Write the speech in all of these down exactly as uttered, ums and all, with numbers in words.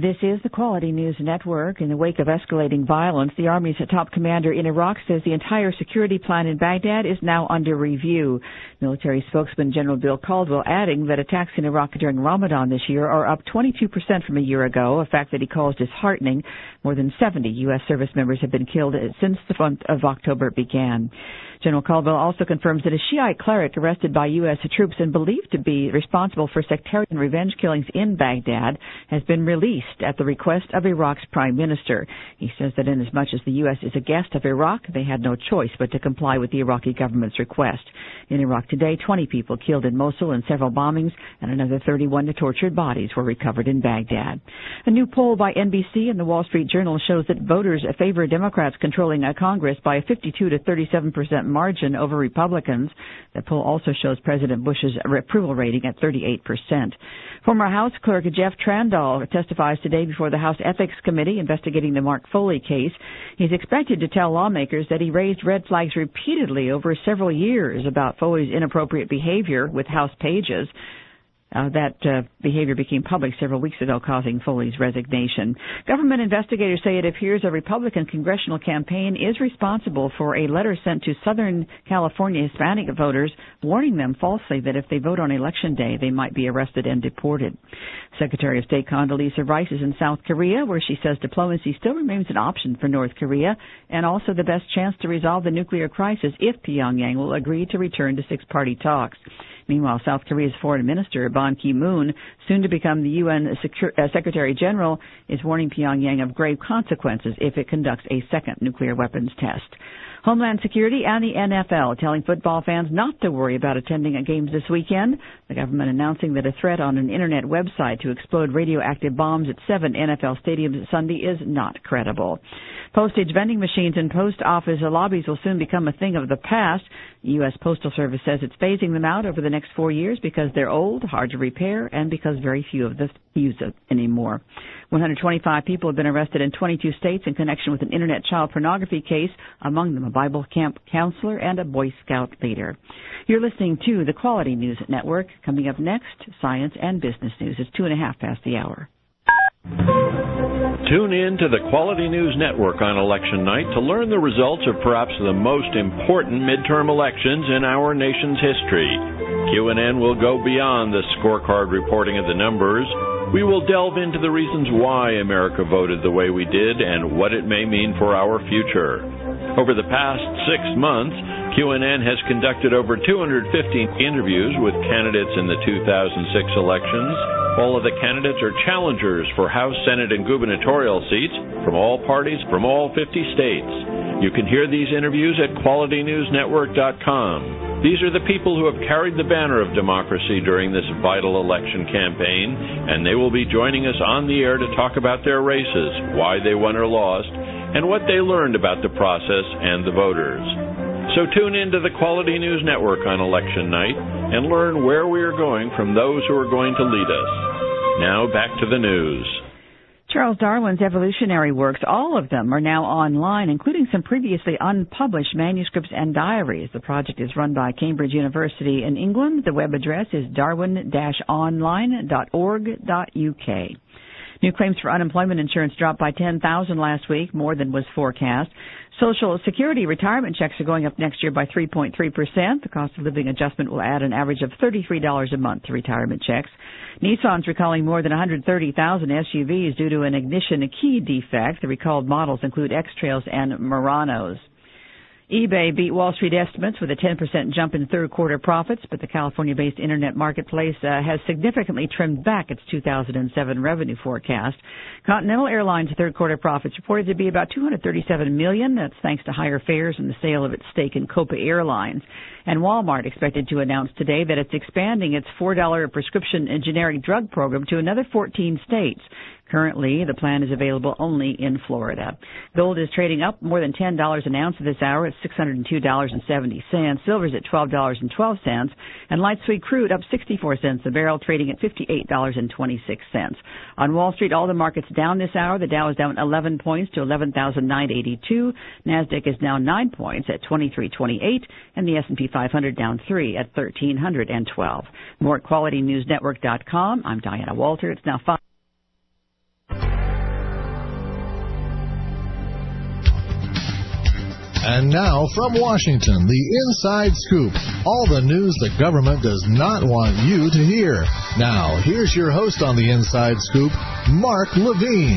This is the Quality News Network. In the wake of escalating violence, the Army's top commander in Iraq says the entire security plan in Baghdad is now under review. Military spokesman General Bill Caldwell adding that attacks in Iraq during Ramadan this year are up twenty-two percent from a year ago, a fact that he calls disheartening. More than seventy U S service members have been killed since the month of October began. General Caldwell also confirms that a Shiite cleric arrested by U S troops and believed to be responsible for sectarian revenge killings in Baghdad has been released at the request of Iraq's prime minister. He says that inasmuch as the U S is a guest of Iraq, they had no choice but to comply with the Iraqi government's request. In Iraq today, twenty people killed in Mosul in several bombings, and another thirty-one tortured bodies were recovered in Baghdad. A new poll by N B C and the Wall Street Journal shows that voters favor Democrats controlling a Congress by a fifty-two to thirty-seven percent margin over Republicans. The poll also shows President Bush's approval rating at thirty-eight percent. Former House Clerk Jeff Trandall testifies today before the House Ethics Committee investigating the Mark Foley case. He's expected to tell lawmakers that he raised red flags repeatedly over several years about Foley's inappropriate behavior with House pages. Uh, that uh, behavior became public several weeks ago, causing Foley's resignation. Government investigators say it appears a Republican congressional campaign is responsible for a letter sent to Southern California Hispanic voters warning them falsely that if they vote on Election Day, they might be arrested and deported. Secretary of State Condoleezza Rice is in South Korea, where she says diplomacy still remains an option for North Korea and also the best chance to resolve the nuclear crisis if Pyongyang will agree to return to six-party talks. Meanwhile, South Korea's foreign minister, Ban Ki-moon, soon to become the U N Secur- uh, Secretary General, is warning Pyongyang of grave consequences if it conducts a second nuclear weapons test. Homeland Security and the N F L telling football fans not to worry about attending games this weekend. The government announcing that a threat on an internet website to explode radioactive bombs at seven N F L stadiums Sunday is not credible. Postage vending machines in post office lobbies will soon become a thing of the past. The U S Postal Service says it's phasing them out over the next four years because they're old, hard to repair, and because very few of them use it anymore. one hundred twenty-five people have been arrested in twenty-two states in connection with an internet child pornography case, among them a Bible camp counselor and a Boy Scout leader. You're listening to the Quality News Network. Coming up next, science and business news. It's two and a half past the hour. Tune in to the Quality News Network on election night to learn the results of perhaps the most important midterm elections in our nation's history. Q and N will go beyond the scorecard reporting of the numbers. We will delve into the reasons why America voted the way we did and what it may mean for our future. Over the past six months, Q and N has conducted over two hundred fifteen interviews with candidates in the two thousand six elections. All of the candidates are challengers for House, Senate, and gubernatorial seats from all parties from all fifty states. You can hear these interviews at quality news network dot com. These are the people who have carried the banner of democracy during this vital election campaign, and they will be joining us on the air to talk about their races, why they won or lost, and what they learned about the process and the voters. So tune in to the Quality News Network on election night and learn where we are going from those who are going to lead us. Now back to the news. Charles Darwin's evolutionary works, all of them are now online, including some previously unpublished manuscripts and diaries. The project is run by Cambridge University in England. The web address is darwin dash online dot org dot U K. New claims for unemployment insurance dropped by ten thousand last week, more than was forecast. Social Security retirement checks are going up next year by three point three percent. The cost of living adjustment will add an average of thirty-three dollars a month to retirement checks. Nissan's recalling more than one hundred thirty thousand S U Vs due to an ignition key defect. The recalled models include X-Trails and Muranos. eBay beat Wall Street estimates with a ten percent jump in third-quarter profits, but the California-based internet marketplace uh, has significantly trimmed back its two thousand seven revenue forecast. Continental Airlines' third-quarter profits reported to be about two hundred thirty-seven million dollars. That's thanks to higher fares and the sale of its stake in Copa Airlines. And Walmart expected to announce today that it's expanding its four dollar prescription and generic drug program to another fourteen states. Currently, the plan is available only in Florida. Gold is trading up more than ten dollars an ounce this hour at six hundred two dollars and seventy cents. Silver's at twelve dollars and twelve cents. And light sweet crude up sixty-four cents a barrel, trading at fifty-eight dollars and twenty-six cents. On Wall Street, all the markets down this hour. The Dow is down eleven points to eleven thousand nine hundred eighty-two. NASDAQ is down nine points at twenty-three twenty-eight. And the S and P five hundred down three at thirteen twelve. More at quality news network dot com. I'm Diana Walter. It's now five. And now from Washington, the Inside Scoop. All the news the government does not want you to hear. Now, here's your host on the Inside Scoop, Mark Levine.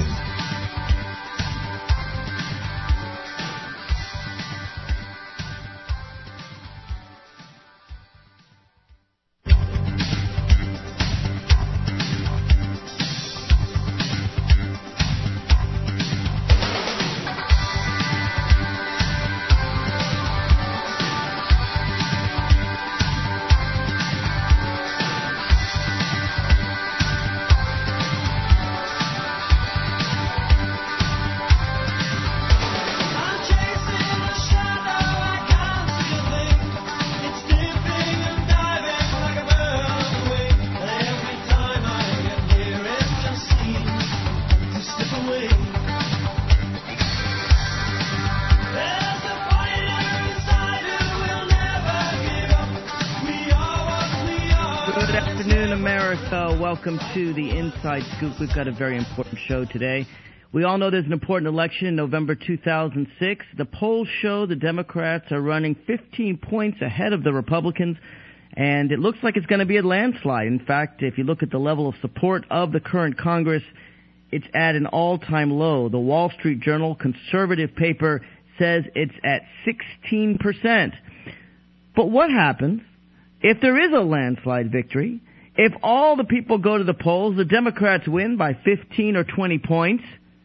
Welcome to the Inside Scoop. We've got a very important show today. We all know there's an important election in November two thousand six. The polls show the Democrats are running fifteen points ahead of the Republicans, and it looks like it's going to be a landslide. In fact, if you look at the level of support of the current Congress, it's at an all-time low. The Wall Street Journal conservative paper says it's at sixteen percent. But what happens if there is a landslide victory? If all the people go to the polls, the Democrats win by fifteen or twenty points,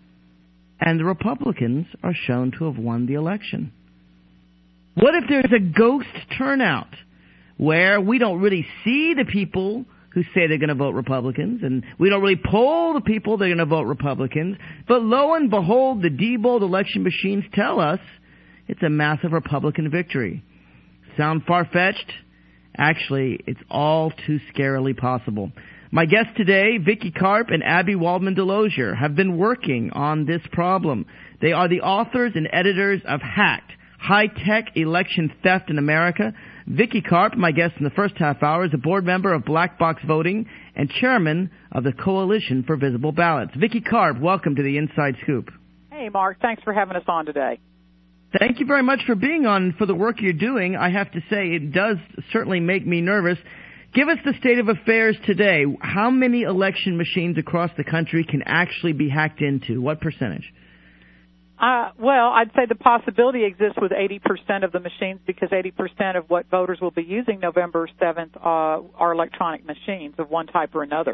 and the Republicans are shown to have won the election. What if there's a ghost turnout where we don't really see the people who say they're going to vote Republicans, and we don't really poll the people that are going to vote Republicans, but lo and behold, the Diebold election machines tell us it's a massive Republican victory. Sound far-fetched? Actually, it's all too scarily possible. My guests today, Vicky Karp and Abby Waldman-Delosier, have been working on this problem. They are the authors and editors of Hacked, High-Tech Election Theft in America. Vicky Karp, my guest in the first half hour, is a board member of Black Box Voting and chairman of the Coalition for Visible Ballots. Vicky Karp, welcome to the Inside Scoop. Hey, Mark. Thanks for having us on today. Thank you very much for being on, for the work you're doing. I have to say, it does certainly make me nervous. Give us the state of affairs today. How many election machines across the country can actually be hacked into? What percentage? Uh, well, I'd say the possibility exists with eighty percent of the machines because eighty percent of what voters will be using November seventh uh, are electronic machines of one type or another.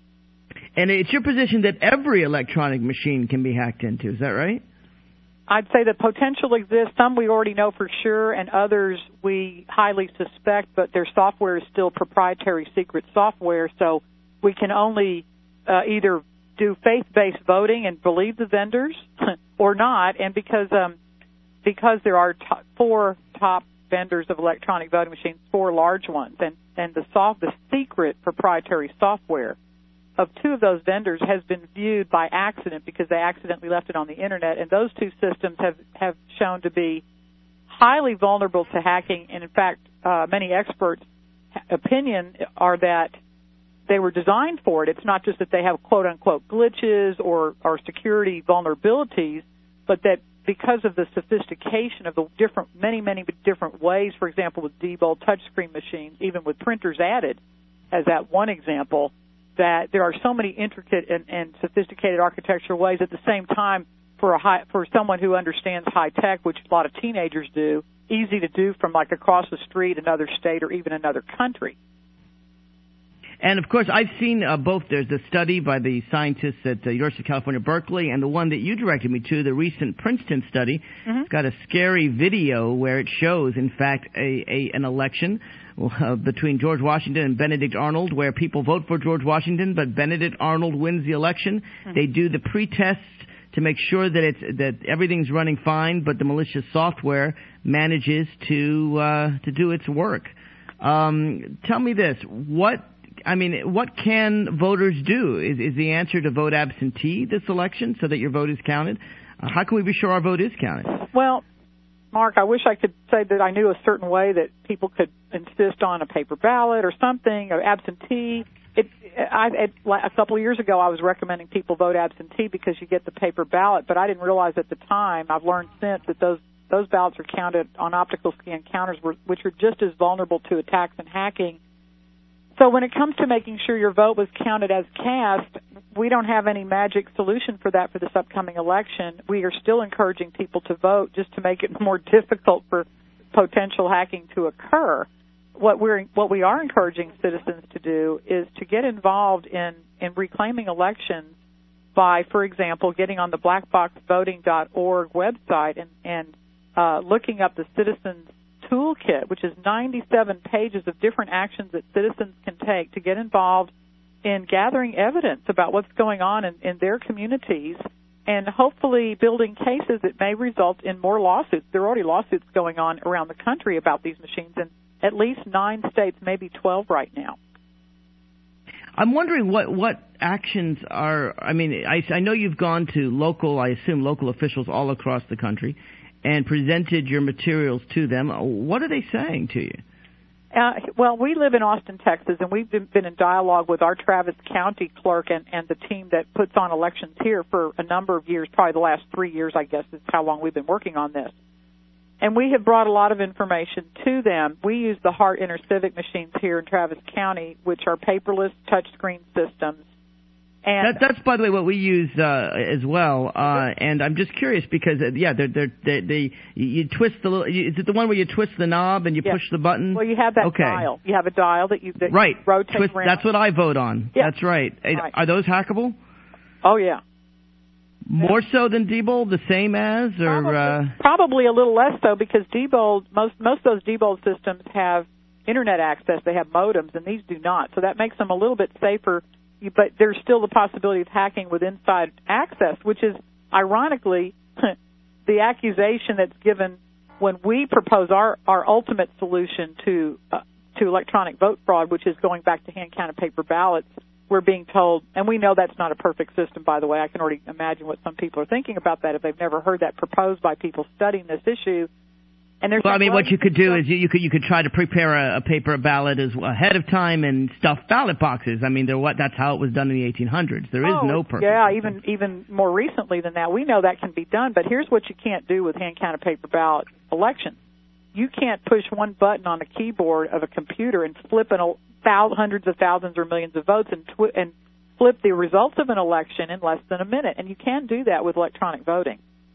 And it's your position that every electronic machine can be hacked into, is that right? I'd say the potential exists. Some we already know for sure, and others we highly suspect, but their software is still proprietary secret software, so we can only uh, either do faith-based voting and believe the vendors or not. And because um, because there are top, four top vendors of electronic voting machines, four large ones, and, and the soft, the secret proprietary software of two of those vendors has been viewed by accident because they accidentally left it on the Internet, and those two systems have, have shown to be highly vulnerable to hacking. And, in fact, uh, many experts' opinion are that they were designed for it. It's not just that they have quote-unquote glitches or, or security vulnerabilities, but that because of the sophistication of the different, many, many different ways, for example, with Diebold touchscreen machines, even with printers added, as that one example, that there are so many intricate and, and sophisticated architectural ways at the same time for a high, for someone who understands high tech, which a lot of teenagers do, easy to do from like across the street, another state, or even another country. And, of course, I've seen uh, both. There's the study by the scientists at the University of California, Berkeley, and the one that you directed me to, the recent Princeton study. Mm-hmm. It's got a scary video where it shows, in fact, a, a an election uh, between George Washington and Benedict Arnold, where people vote for George Washington, but Benedict Arnold wins the election. Mm-hmm. They do the pre-tests to make sure that it's that everything's running fine, but the malicious software manages to uh, to do its work. Um, tell me this: what I mean, what can voters do? Is, is the answer to vote absentee this election so that your vote is counted? Uh, how can we be sure our vote is counted? Well, Mark, I wish I could say that I knew a certain way that people could insist on a paper ballot or something, or absentee. It, I, it, a couple of years ago, I was recommending people vote absentee because you get the paper ballot, but I didn't realize at the time, I've learned since, that those those ballots are counted on optical scan counters, which are just as vulnerable to attacks and hacking. So when it comes to making sure your vote was counted as cast, we don't have any magic solution for that for this upcoming election. We are still encouraging people to vote just to make it more difficult for potential hacking to occur. What we're what we are encouraging citizens to do is to get involved in, in reclaiming elections by, for example, getting on the black box voting dot org website and, and uh, looking up the Citizens Toolkit, which is ninety-seven pages of different actions that citizens can take to get involved in gathering evidence about what's going on in, in their communities and hopefully building cases that may result in more lawsuits. There are already lawsuits going on around the country about these machines in at least nine states, maybe twelve right now. I'm wondering what, what actions are, I mean, I, I know you've gone to local, I assume local officials all across the country and presented your materials to them. What are they saying to you? Uh, well, we live in Austin, Texas, and we've been, been in dialogue with our Travis County clerk and, and the team that puts on elections here for a number of years, probably the last three years, I guess, is how long we've been working on this. And we have brought a lot of information to them. We use the Hart InterCivic machines here in Travis County, which are paperless touchscreen systems. And that, that's, by the way, what we use uh, as well. Uh, and I'm just curious because, uh, yeah, they're, they're, they they you twist the little. Is it the one where you twist the knob and you yes. push the button? Well, you have that okay. dial. You have a dial that you that right. you rotate twist, around. That's what I vote on. Yeah. That's right. right. Are those hackable? Oh yeah. More so than Diebold, the same as, or probably, uh... probably a little less so because Diebold, most most of those Diebold systems have internet access. They have modems, and these do not. So that makes them a little bit safer. But there's still the possibility of hacking with inside access, which is ironically the accusation that's given when we propose our, our ultimate solution to uh, to electronic vote fraud, which is going back to hand-counted paper ballots. We're being told, and we know that's not a perfect system, by the way. I can already imagine what some people are thinking about that if they've never heard that proposed by people studying this issue. And there's well, I mean, what you could do is you, you could you could try to prepare a, a paper ballot as ahead of time and stuff ballot boxes. I mean, there what that's how it was done in the eighteen hundreds. There is oh, no perfect. Yeah, system. even even more recently than that, we know that can be done. But here's what you can't do with hand-counted paper ballot elections: you can't push one button on a keyboard of a computer and flip an, thousands, hundreds of thousands or millions of votes and twi- and flip the results of an election in less than a minute. And you can do that with electronic voting.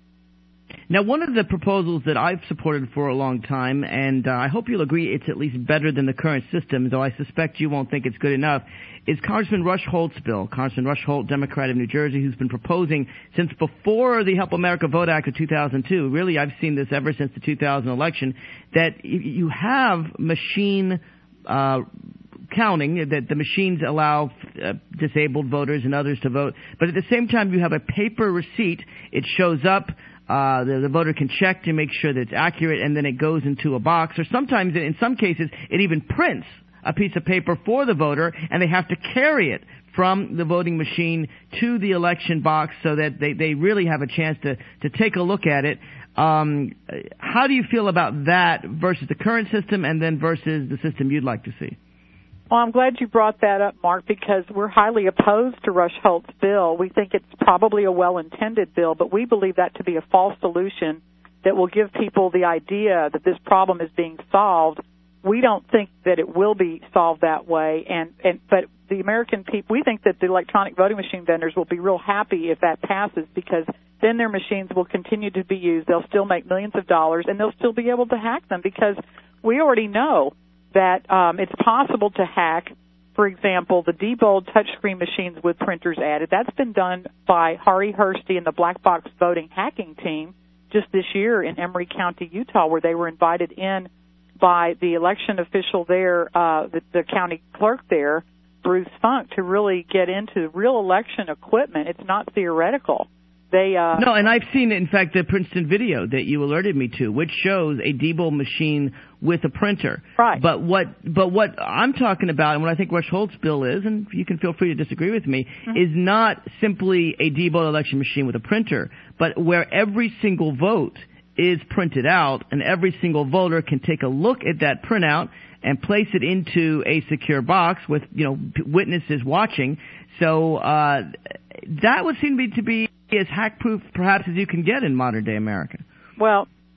Now, one of the proposals that I've supported for a long time, and uh, I hope you'll agree it's at least better than the current system, though I suspect you won't think it's good enough, is Congressman Rush Holt's bill. Congressman Rush Holt, Democrat of New Jersey, who's been proposing since before the Help America Vote Act of two thousand two, really I've seen this ever since the two thousand election, that you have machine uh counting, that the machines allow uh, disabled voters and others to vote, but at the same time you have a paper receipt. It shows up. Uh, the, the voter can check to make sure that it's accurate, and then it goes into a box. Or sometimes, in some cases, it even prints a piece of paper for the voter, and they have to carry it from the voting machine to the election box so that they, they really have a chance to, to take a look at it. Um, how do you feel about that versus the current system and then versus the system you'd like to see? Well, I'm glad you brought that up, Mark, because we're highly opposed to Rush Holt's bill. We think it's probably a well-intended bill, but we believe that to be a false solution that will give people the idea that this problem is being solved. We don't think that it will be solved that way, and, and but the American people, we think that the electronic voting machine vendors will be real happy if that passes, because then their machines will continue to be used. They'll still make millions of dollars, and they'll still be able to hack them, because we already know that um, it's possible to hack, for example, the Diebold touchscreen machines with printers added. That's been done by Hari Hursty and the Black Box Voting hacking team just this year in Emery County, Utah, where they were invited in by the election official there, uh, the, the county clerk there, Bruce Funk, to really get into real election equipment. It's not theoretical. They, uh, no, and I've seen, in fact, the Princeton video that you alerted me to, which shows a Diebold machine with a printer. Right. But what, but what I'm talking about, and what I think Rush Holt's bill is, and you can feel free to disagree with me, mm-hmm. is not simply a Diebold election machine with a printer, but where every single vote is printed out, and every single voter can take a look at that printout and place it into a secure box with, you know, witnesses watching. So uh, that would seem to be, to be as hack-proof perhaps as you can get in modern-day America. Well,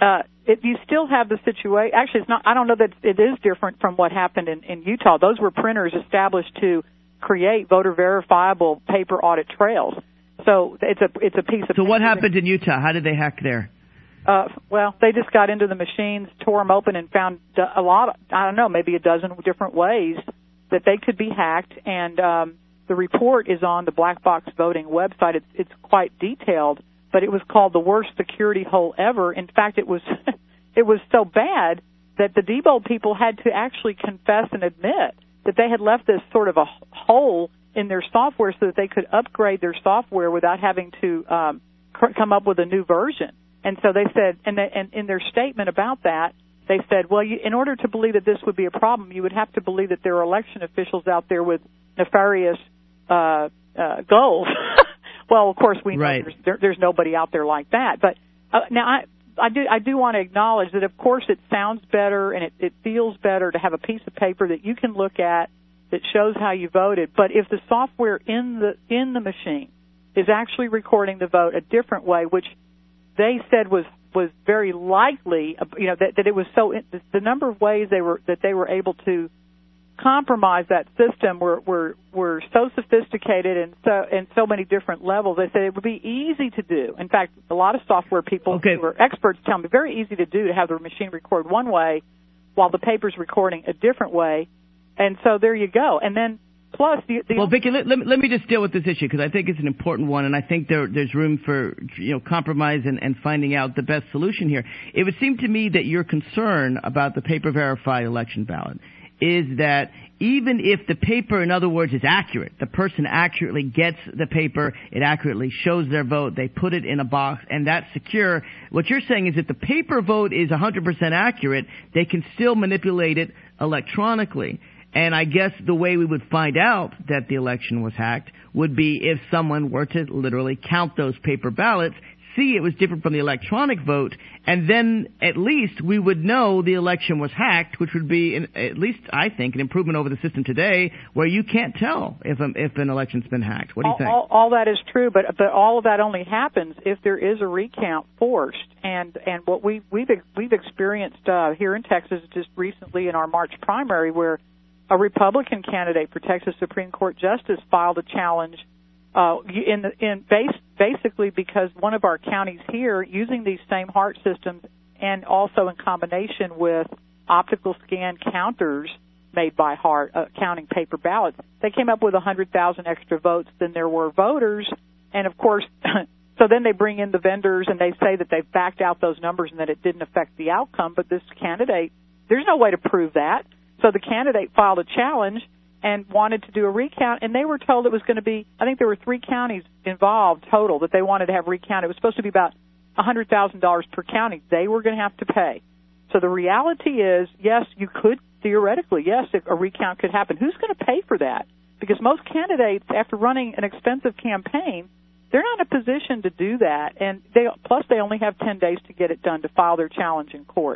uh, it, you still have the situation. Actually, it's not. I don't know that it is different from what happened in, in Utah. Those were printers established to create voter verifiable paper audit trails. So it's a it's a piece of. So what happened in Utah? How did they hack there? Uh, well, they just got into the machines, tore them open, and found a lot. Of, I don't know, maybe a dozen different ways that they could be hacked. And um, the report is on the Black Box Voting website. It's, it's quite detailed, but it was called the worst security hole ever. In fact, it was it was so bad that the Diebold people had to actually confess and admit that they had left this sort of a hole in their software so that they could upgrade their software without having to um, cr- come up with a new version. And so they said, and, they, and in their statement about that, they said, well, you, in order to believe that this would be a problem, you would have to believe that there are election officials out there with nefarious uh, uh, goals. Well, of course, we know right. there's, there, there's nobody out there like that. But uh, now I, I do I do want to acknowledge that, of course, it sounds better and it, it feels better to have a piece of paper that you can look at that shows how you voted. But if the software in the in the machine is actually recording the vote a different way, which they said was was very likely, you know, that, that it was so the number of ways they were that they were able to compromise that system were were were so sophisticated and so and so many different levels. They said it would be easy to do. In fact, a lot of software people okay. who are experts tell me very easy to do to have the machine record one way while the paper's recording a different way. And so there you go. And then plus the, the well, Vicki, let, let, me, let me just deal with this issue because I think it's an important one, and I think there there's room for you know compromise and, and finding out the best solution here. It would seem to me that your concern about the paper verified election ballot is that even if the paper, in other words, is accurate, the person accurately gets the paper, it accurately shows their vote, they put it in a box, and that's secure. What you're saying is that the paper vote is one hundred percent accurate, they can still manipulate it electronically. And I guess the way we would find out that the election was hacked would be if someone were to literally count those paper ballots, see it was different from the electronic vote, and then at least we would know the election was hacked, which would be, an, at least I think, an improvement over the system today where you can't tell if, a, if an election's been hacked. What do you all, think? All, all that is true, but but all of that only happens if there is a recount forced. And and what we, we've, we've experienced uh, here in Texas just recently in our March primary where a Republican candidate for Texas Supreme Court Justice filed a challenge uh, in the, in base, basically because one of our counties here, using these same HART systems and also in combination with optical scan counters made by HART, uh, counting paper ballots, they came up with one hundred thousand extra votes than there were voters. And, of course, so then they bring in the vendors and they say that they've backed out those numbers and that it didn't affect the outcome. But this candidate, there's no way to prove that. So the candidate filed a challenge and wanted to do a recount, and they were told it was going to be, I think there were three counties involved total that they wanted to have recounted. It was supposed to be about one hundred thousand dollars per county they were going to have to pay. So the reality is, yes, you could theoretically, yes, a recount could happen. Who's going to pay for that? Because most candidates, after running an expensive campaign, they're not in a position to do that, and they, plus they only have ten days to get it done to file their challenge in court.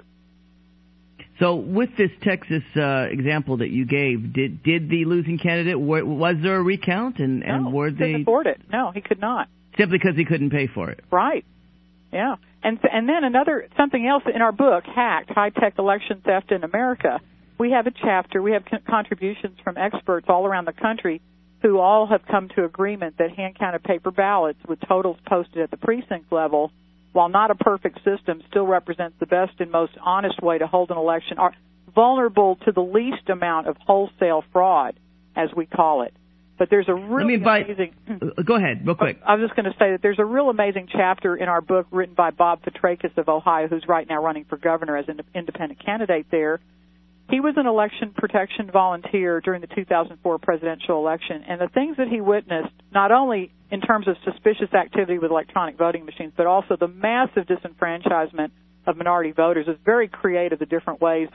So with this Texas uh, example that you gave, did did the losing candidate, was there a recount? And, and no, were he they couldn't afford it. No, he could not. Simply because he couldn't pay for it. Right. Yeah. And and then another, something else in our book, Hacked, High-Tech Election Theft in America, we have a chapter, we have con- contributions from experts all around the country who all have come to agreement that hand-counted paper ballots with totals posted at the precinct level, while not a perfect system, still represents the best and most honest way to hold an election, are vulnerable to the least amount of wholesale fraud, as we call it. But there's a really amazing... Uh, go ahead, real quick. I was just going to say that there's a real amazing chapter in our book written by Bob Petrakis of Ohio, who's right now running for governor as an independent candidate there. He was an election protection volunteer during the two thousand four presidential election, and the things that he witnessed, not only in terms of suspicious activity with electronic voting machines, but also the massive disenfranchisement of minority voters, is very creative, the different ways that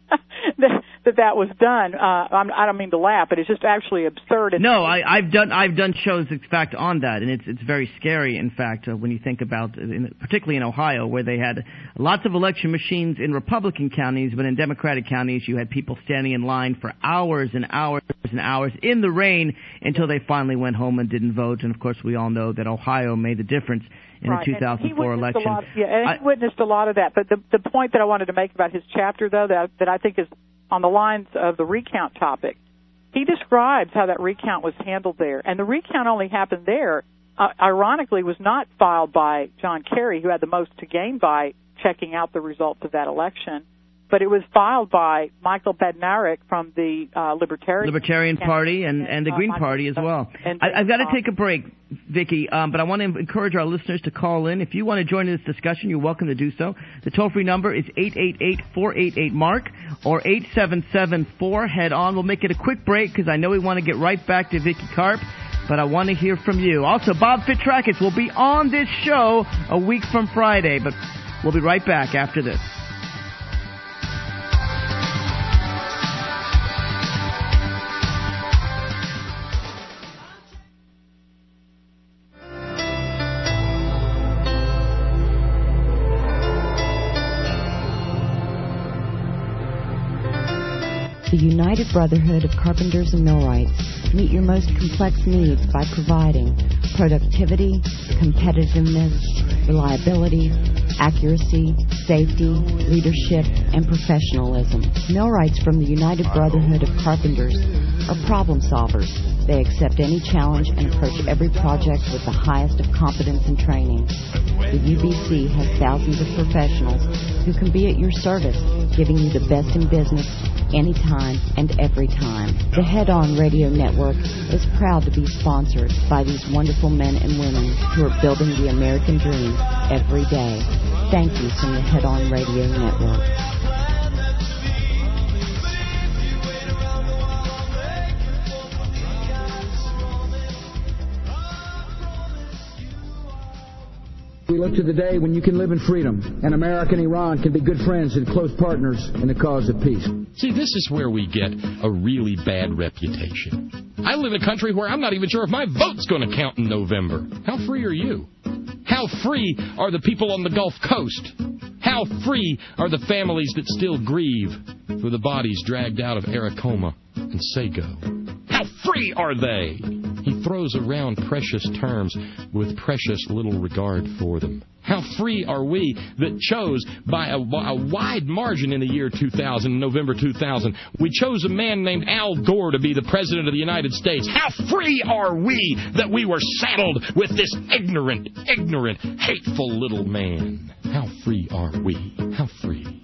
that, that that was done. Uh, I'm, I don't mean to laugh, but it's just actually absurd. And no, I, I've done I've done shows, in fact, on that, and it's it's very scary. In fact, uh, when you think about, in, particularly in Ohio, where they had lots of election machines in Republican counties, but in Democratic counties, you had people standing in line for hours and hours and hours in the rain until they finally went home and didn't vote. And of course, we all know that Ohio made the difference in right. the two thousand four election. Lot, yeah, and he I, witnessed a lot of that. But the the point that I wanted to make about his chapter, though, that that I think is on the lines of the recount topic, he describes how that recount was handled there. And the recount only happened there, uh, ironically, was not filed by John Kerry, who had the most to gain by checking out the results of that election, but it was filed by Michael Badnarik from the uh, Libertarian Libertarian Party and, and, and the uh, Green Michael, Party as well. And, I, I've got to take a break, Vicki, um, but I want to encourage our listeners to call in. If you want to join in this discussion, you're welcome to do so. The toll-free number is eight eight eight, four eight eight, MARK or eight seven seven, four, head on. We'll make it a quick break because I know we want to get right back to Vicki Karp, but I want to hear from you. Also, Bob Fitrakis will be on this show a week from Friday, but we'll be right back after this. The United Brotherhood of Carpenters and Millwrights meet your most complex needs by providing productivity, competitiveness, reliability, accuracy, safety, leadership, and professionalism. Millwrights from the United Brotherhood of Carpenters are problem solvers. They accept any challenge and approach every project with the highest of competence and training. The U B C has thousands of professionals who can be at your service, giving you the best in business anytime and every time. The Head On Radio Network is proud to be sponsored by these wonderful men and women who are building the American dream every day. Thank you from the Head On Radio Network. We look to the day when you can live in freedom, and America and Iran can be good friends and close partners in the cause of peace. See, this is where we get a really bad reputation. I live in a country where I'm not even sure if my vote's going to count in November. How free are you? How free are the people on the Gulf Coast? How free are the families that still grieve for the bodies dragged out of Aracoma and Sago? How free are they? He throws around precious terms with precious little regard for them. How free are we that chose by a, a wide margin in the year two thousand, November two thousand, we chose a man named Al Gore to be the President of the United States. How free are we that we were saddled with this ignorant, ignorant, hateful little man? How free are we? How free?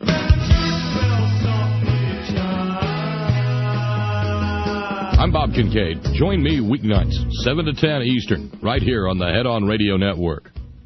I'm Bob Kincaid. Join me weeknights, seven to ten Eastern, right here on the Head On Radio Network.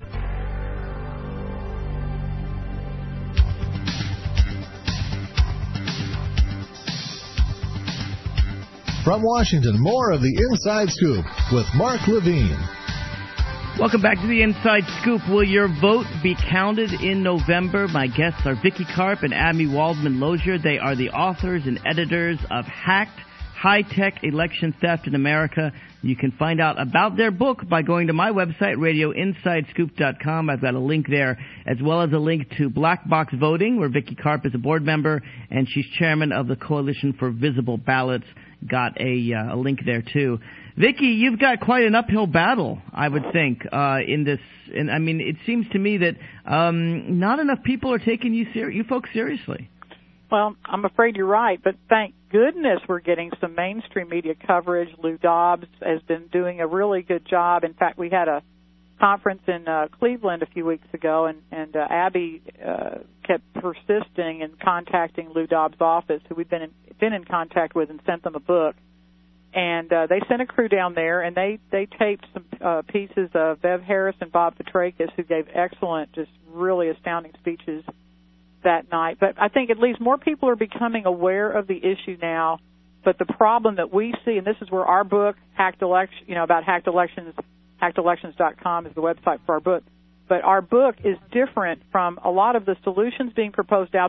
From Washington, more of the Inside Scoop with Mark Levine. Welcome back to the Inside Scoop. Will your vote be counted in November? My guests are Vicki Karp and Abby Waldman Lozier. They are the authors and editors of Hacked: High-Tech Election Theft in America. You can find out about their book by going to my website, radio inside scoop dot com. I've got a link there, as well as a link to Black Box Voting, where Vicki Karp is a board member, and she's chairman of the Coalition for Visible Ballots. Got a, uh, a link there, too. Vicki, you've got quite an uphill battle, I would think, uh, in this. And I mean, it seems to me that um, not enough people are taking you ser- you folks seriously. Well, I'm afraid you're right, but thank goodness we're getting some mainstream media coverage. Lou Dobbs has been doing a really good job. In fact, we had a conference in uh, Cleveland a few weeks ago, and, and uh, Abby uh, kept persisting and contacting Lou Dobbs' office, who we've been in, been in contact with, and sent them a book. And uh, they sent a crew down there, and they, they taped some uh, pieces of Bev Harris and Bob Petrakis, who gave excellent, just really astounding speeches that night. But I think at least more people are becoming aware of the issue now. But the problem that we see, and this is where our book, Hacked Election, you know, about hacked elections, hacked elections dot com is the website for our book. But our book is different from a lot of the solutions being proposed out there.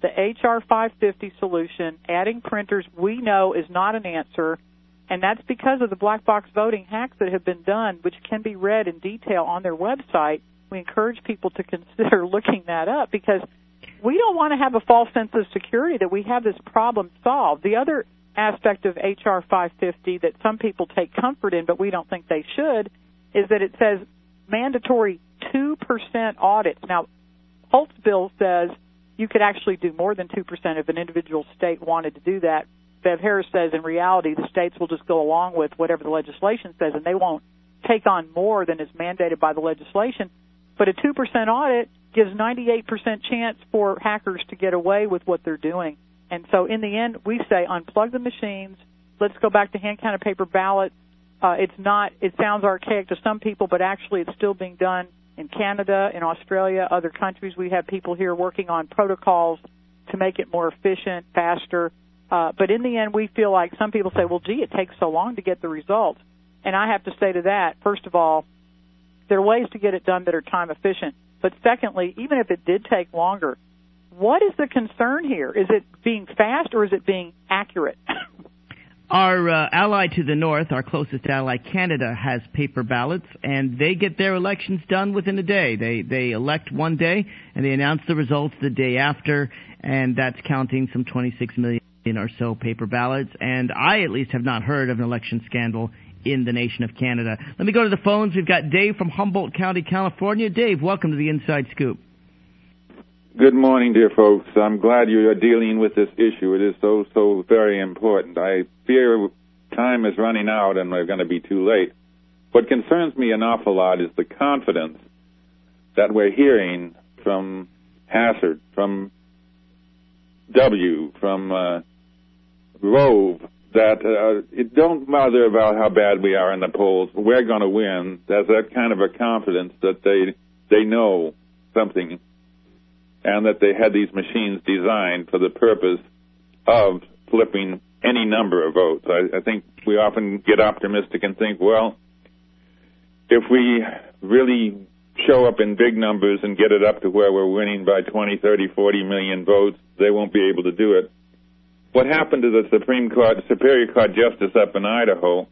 the H R five fifty solution, adding printers, we know is not an answer, and that's because of the black box voting hacks that have been done, which can be read in detail on their website. We encourage people to consider looking that up because we don't want to have a false sense of security that we have this problem solved. The other aspect of H R five fifty that some people take comfort in, but we don't think they should, is that it says mandatory two percent audits. Now, Holt's bill says you could actually do more than two percent if an individual state wanted to do that. Bev Harris says in reality the states will just go along with whatever the legislation says, and they won't take on more than is mandated by the legislation. But a two percent audit gives ninety-eight percent chance for hackers to get away with what they're doing. And so in the end, we say unplug the machines. Let's go back to hand-counted paper ballots. Uh, it's not, it sounds archaic to some people, but actually it's still being done in Canada, in Australia, other countries. We have people here working on protocols to make it more efficient, faster. Uh, but in the end, we feel like some people say, well, gee, it takes so long to get the results. And I have to say to that, first of all, there are ways to get it done that are time efficient. But secondly, even if it did take longer, what is the concern here? Is it being fast or is it being accurate? Our uh, ally to the north, our closest ally, Canada, has paper ballots, and they get their elections done within a day. They they elect one day, and they announce the results the day after, and that's counting some twenty-six million or so paper ballots. And I, at least, have not heard of an election scandal in the nation of Canada. Let me go to the phones. We've got Dave from Humboldt County, California. Dave, welcome to the Inside Scoop. Good morning, dear folks. I'm glad you are dealing with this issue. It is so, so very important. I fear time is running out and we're going to be too late. What concerns me an awful lot is the confidence that we're hearing from Hassard, from W, from uh, Rove, that uh, it don't bother about how bad we are in the polls. We're going to win. There's that kind of a confidence that they they know something, and that they had these machines designed for the purpose of flipping any number of votes. I, I think we often get optimistic and think, well, if we really show up in big numbers and get it up to where we're winning by twenty, thirty, forty million votes, they won't be able to do it. What happened to the Supreme Court, Superior Court Justice up in Idaho,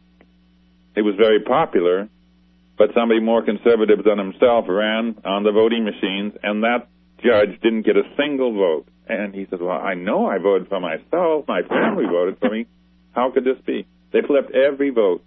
it was very popular, but somebody more conservative than himself ran on the voting machines, and that judge didn't get a single vote. And he said, well, I know I voted for myself. My family voted for me. How could this be? They flipped every vote.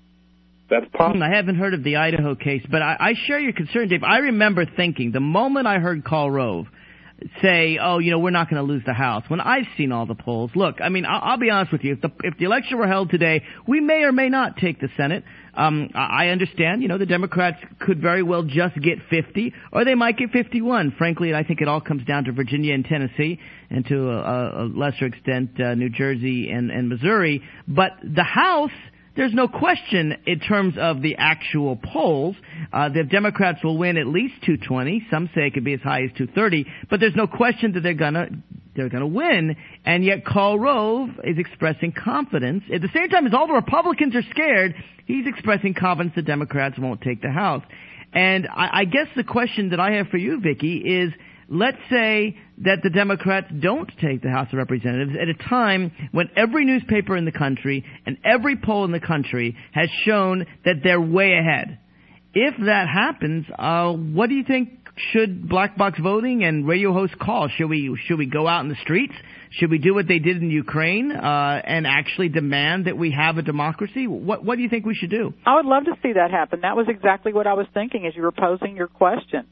That's possible. I haven't heard of the Idaho case, but I, I share your concern, Dave. I remember thinking, the moment I heard Karl Rove say, oh, you know, we're not going to lose the House, when I've seen all the polls. Look, I mean, I'll, I'll be honest with you. If the, if the election were held today, we may or may not take the Senate. Um, I understand, you know, the Democrats could very well just get fifty, or they might get fifty-one. Frankly, I think it all comes down to Virginia and Tennessee, and to a, a lesser extent, uh, New Jersey and, and Missouri. But the House, there's no question in terms of the actual polls. Uh, the Democrats will win at least two twenty. Some say it could be as high as two thirty. But there's no question that they're gonna they're gonna win. And yet Karl Rove is expressing confidence. At the same time as all the Republicans are scared, he's expressing confidence the Democrats won't take the House. And I, I guess the question that I have for you, Vicki, is, let's say that the Democrats don't take the House of Representatives at a time when every newspaper in the country and every poll in the country has shown that they're way ahead. If that happens, uh, what do you think should black box voting and radio hosts call? Should we should we go out in the streets? Should we do what they did in Ukraine uh, and actually demand that we have a democracy? What what do you think we should do? I would love to see that happen. That was exactly what I was thinking as you were posing your question.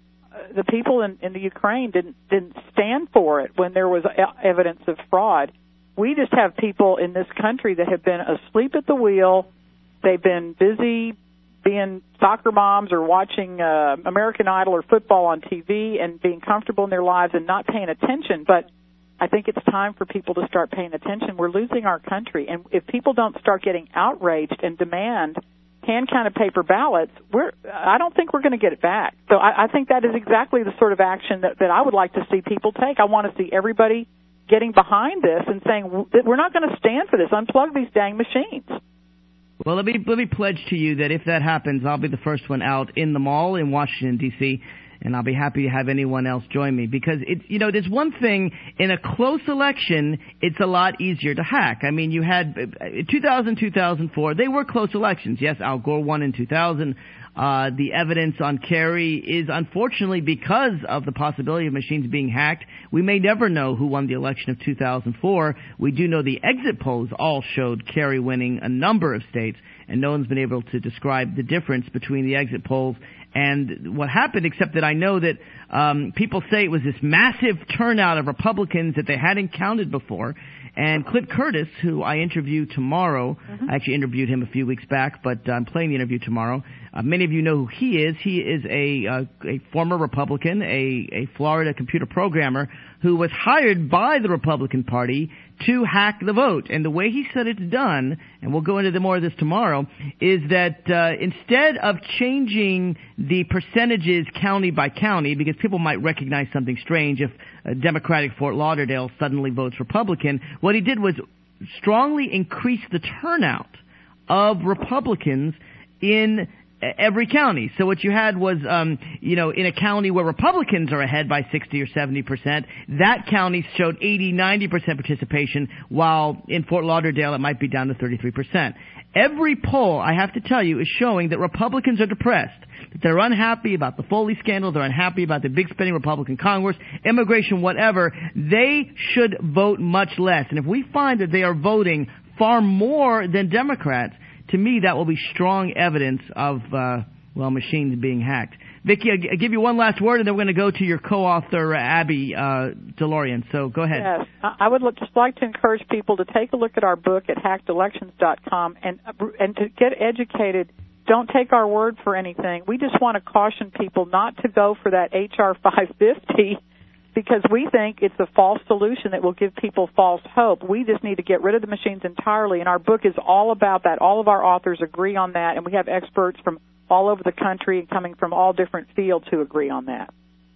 The people in, in the Ukraine didn't didn't stand for it when there was evidence of fraud. We just have people in this country that have been asleep at the wheel. They've been busy being soccer moms or watching uh, American Idol or football on T V and being comfortable in their lives and not paying attention. But I think it's time for people to start paying attention. We're losing our country. And if people don't start getting outraged and demand hand-counted paper ballots, we're, I don't think we're going to get it back. So I, I think that is exactly the sort of action that, that I would like to see people take. I want to see everybody getting behind this and saying, we're not going to stand for this. Unplug these dang machines. Well, let me let me pledge to you that if that happens, I'll be the first one out in the mall in Washington, D C and I'll be happy to have anyone else join me, because it's, you know, there's one thing in a close election, it's a lot easier to hack. I mean, you had two thousand, two thousand four, they were close elections. Yes, Al Gore won in two thousand. Uh, the evidence on Kerry is, unfortunately, because of the possibility of machines being hacked, we may never know who won the election of two thousand four. We do know the exit polls all showed Kerry winning a number of states, and no one's been able to describe the difference between the exit polls and what happened, except that I know that um, people say it was this massive turnout of Republicans that they hadn't counted before. And Clint Curtis, who I interview tomorrow, mm-hmm. I actually interviewed him a few weeks back, but I'm playing the interview tomorrow. Uh, many of you know who he is. He is a, uh, a former Republican, a, a Florida computer programmer who was hired by the Republican Party to hack the vote. And the way he said it's done, and we'll go into the more of this tomorrow, is that uh, instead of changing the percentages county by county, because people might recognize something strange if a Democratic Fort Lauderdale suddenly votes Republican, what he did was strongly increase the turnout of Republicans in every county. So what you had was, um, you know, in a county where Republicans are ahead by sixty or seventy percent, that county showed eighty, ninety percent participation, while in Fort Lauderdale it might be down to thirty-three percent. Every poll, I have to tell you, is showing that Republicans are depressed, that they're unhappy about the Foley scandal, they're unhappy about the big spending Republican Congress, immigration, whatever. They should vote much less. And if we find that they are voting far more than Democrats, to me, that will be strong evidence of, uh, well, machines being hacked. Vicki, I'll give you one last word, and then we're going to go to your co-author, Abby uh, DeLorean. So go ahead. Yes. I would just like to encourage people to take a look at our book at hacked elections dot com and, and to get educated. Don't take our word for anything. We just want to caution people not to go for that H R five fifty, because we think it's a false solution that will give people false hope. We just need to get rid of the machines entirely, and our book is all about that. All of our authors agree on that, and we have experts from all over the country and coming from all different fields who agree on that.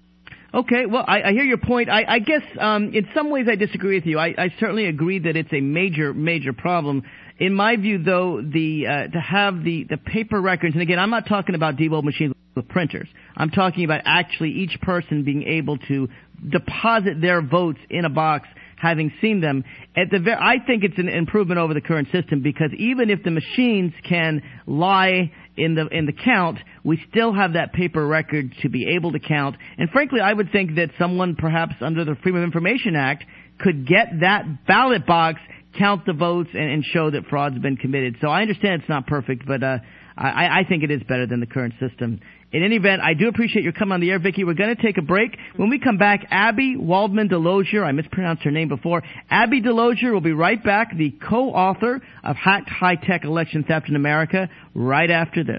Okay, well, I, I hear your point. I, I guess um, in some ways I disagree with you. I, I certainly agree that it's a major, major problem. In my view, though, the uh, to have the, the paper records, and again, I'm not talking about debug machines with printers. I'm talking about actually each person being able to deposit their votes in a box, having seen them. At the ver- I think it's an improvement over the current system, because even if the machines can lie in the in the count, we still have that paper record to be able to count. And frankly, I would think that someone perhaps under the Freedom of Information Act could get that ballot box, count the votes, and, and show that fraud's been committed. So I understand it's not perfect, but uh, I, I think it is better than the current system. In any event, I do appreciate your coming on the air, Vicki. We're going to take a break. When we come back, Abby Waldman Delosier, I mispronounced her name before. Abby Delosier will be right back, the co-author of Hacked High-Tech Election Theft in America, right after this.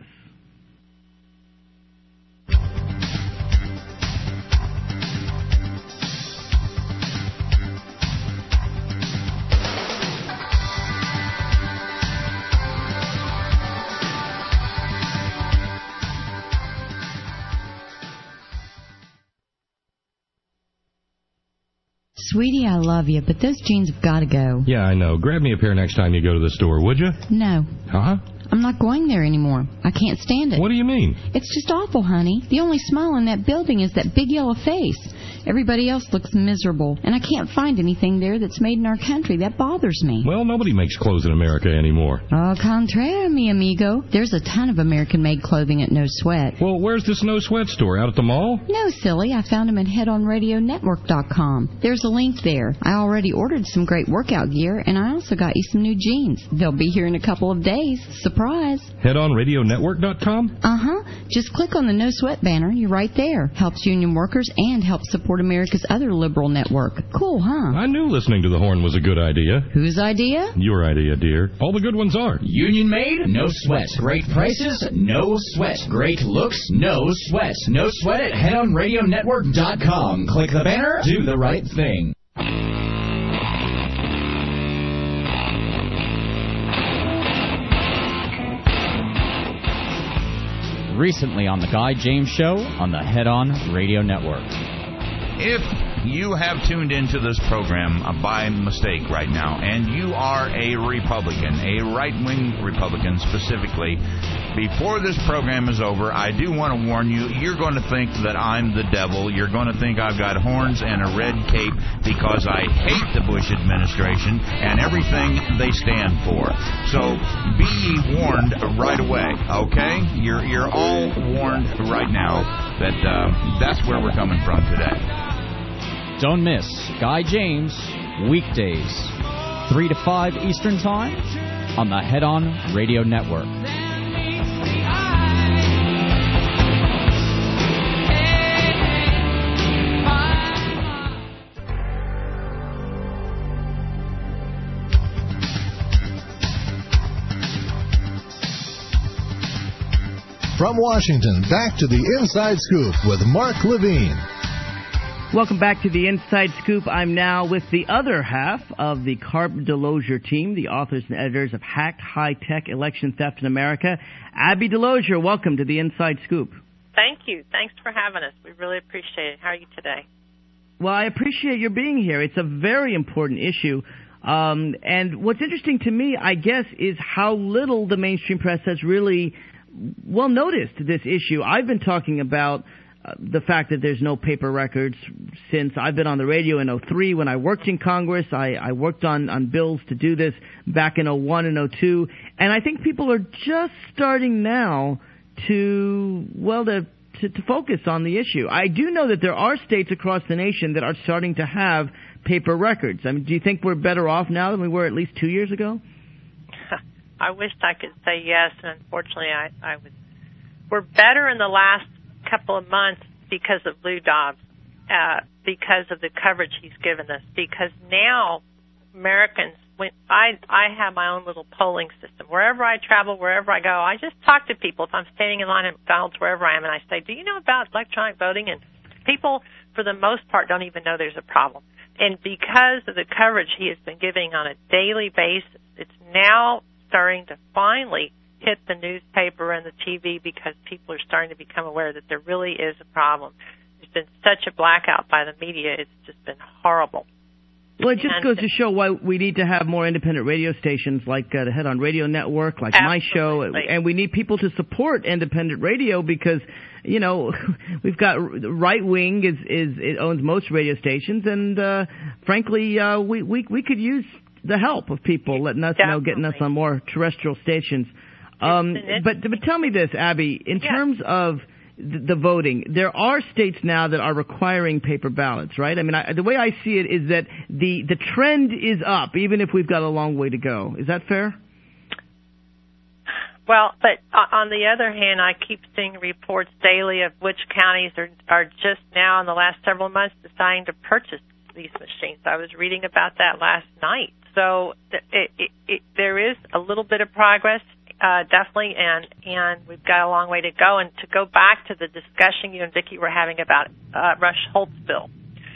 Sweetie, I love you, but those jeans have got to go. Yeah, I know. Grab me a pair next time you go to the store, would you? No. Huh? I'm not going there anymore. I can't stand it. What do you mean? It's just awful, honey. The only smile in that building is that big yellow face. Everybody else looks miserable, and I can't find anything there that's made in our country. That bothers me. Well, nobody makes clothes in America anymore. Au contraire, mi amigo. There's a ton of American-made clothing at No Sweat. Well, where's this No Sweat store? Out at the mall? No, silly. I found them at head on radio network dot com. There's a link there. I already ordered some great workout gear, and I also got you some new jeans. They'll be here in a couple of days. Surprise. head on radio network dot com? Uh-huh. Just click on the No Sweat banner. You're right there. Helps union workers and helps support America's other liberal network. Cool, huh? I knew listening to the Horn was a good idea. Whose idea? Your idea, dear. All the good ones are. Union made? No sweat. Great prices? No sweat. Great looks? No sweat. No sweat at head on radio network dot com. Click the banner. Do the right thing. Recently on the Guy James Show on the Head On Radio Network. If you have tuned into this program uh, by mistake right now, and you are a Republican, a right-wing Republican specifically, before this program is over, I do want to warn you, you're going to think that I'm the devil. You're going to think I've got horns and a red cape because I hate the Bush administration and everything they stand for. So be ye warned right away, okay? You're, you're all warned right now that uh, that's where we're coming from today. Don't miss Guy James, weekdays, three to five Eastern Time on the Head On Radio Network. From Washington, back to the Inside Scoop with Mark Levine. Welcome back to the Inside Scoop. I'm now with the other half of the Carp Delosier team, the authors and editors of Hacked High-Tech Election Theft in America. Abby Delosier, welcome to the Inside Scoop. Thank you. Thanks for having us. We really appreciate it. How are you today? Well, I appreciate your being here. It's a very important issue. Um, and what's interesting to me, I guess, is how little the mainstream press has really, well, noticed this issue. I've been talking about Uh, the fact that there's no paper records since I've been on the radio in oh three when I worked in Congress. I, I worked on, on bills to do this back in oh one and oh two. And I think people are just starting now to, well, to, to, to focus on the issue. I do know that there are states across the nation that are starting to have paper records. I mean, do you think we're better off now than we were at least two years ago? I wished I could say yes, and unfortunately I, I was. We're better in the last couple of months because of Lou Dobbs, uh, because of the coverage he's given us, because now Americans, when I I have my own little polling system. Wherever I travel, wherever I go, I just talk to people. If I'm standing in line at McDonald's, wherever I am, and I say, do you know about electronic voting? And people, for the most part, don't even know there's a problem. And because of the coverage he has been giving on a daily basis, it's now starting to finally hit the newspaper and the T V because people are starting to become aware that there really is a problem. There's been such a blackout by the media. It's just been horrible. Well, it just and goes to show why we need to have more independent radio stations like uh, the Head On Radio Network, like Absolutely. my show, and we need people to support independent radio because, you know, we've got right wing is is it owns most radio stations, and uh, frankly, uh, we we we could use the help of people letting us Definitely. know, getting us on more terrestrial stations. Um, but but tell me this, Abby, in yes. terms of the, the voting, there are states now that are requiring paper ballots, right? I mean, I, the way I see it is that the, the trend is up, even if we've got a long way to go. Is that fair? Well, but on the other hand, I keep seeing reports daily of which counties are, are just now in the last several months deciding to purchase these machines. I was reading about that last night. So it, it, it, there is a little bit of progress. Uh, definitely, and and we've got a long way to go. And to go back to the discussion you and Vicki were having about uh, Rush Holt's bill,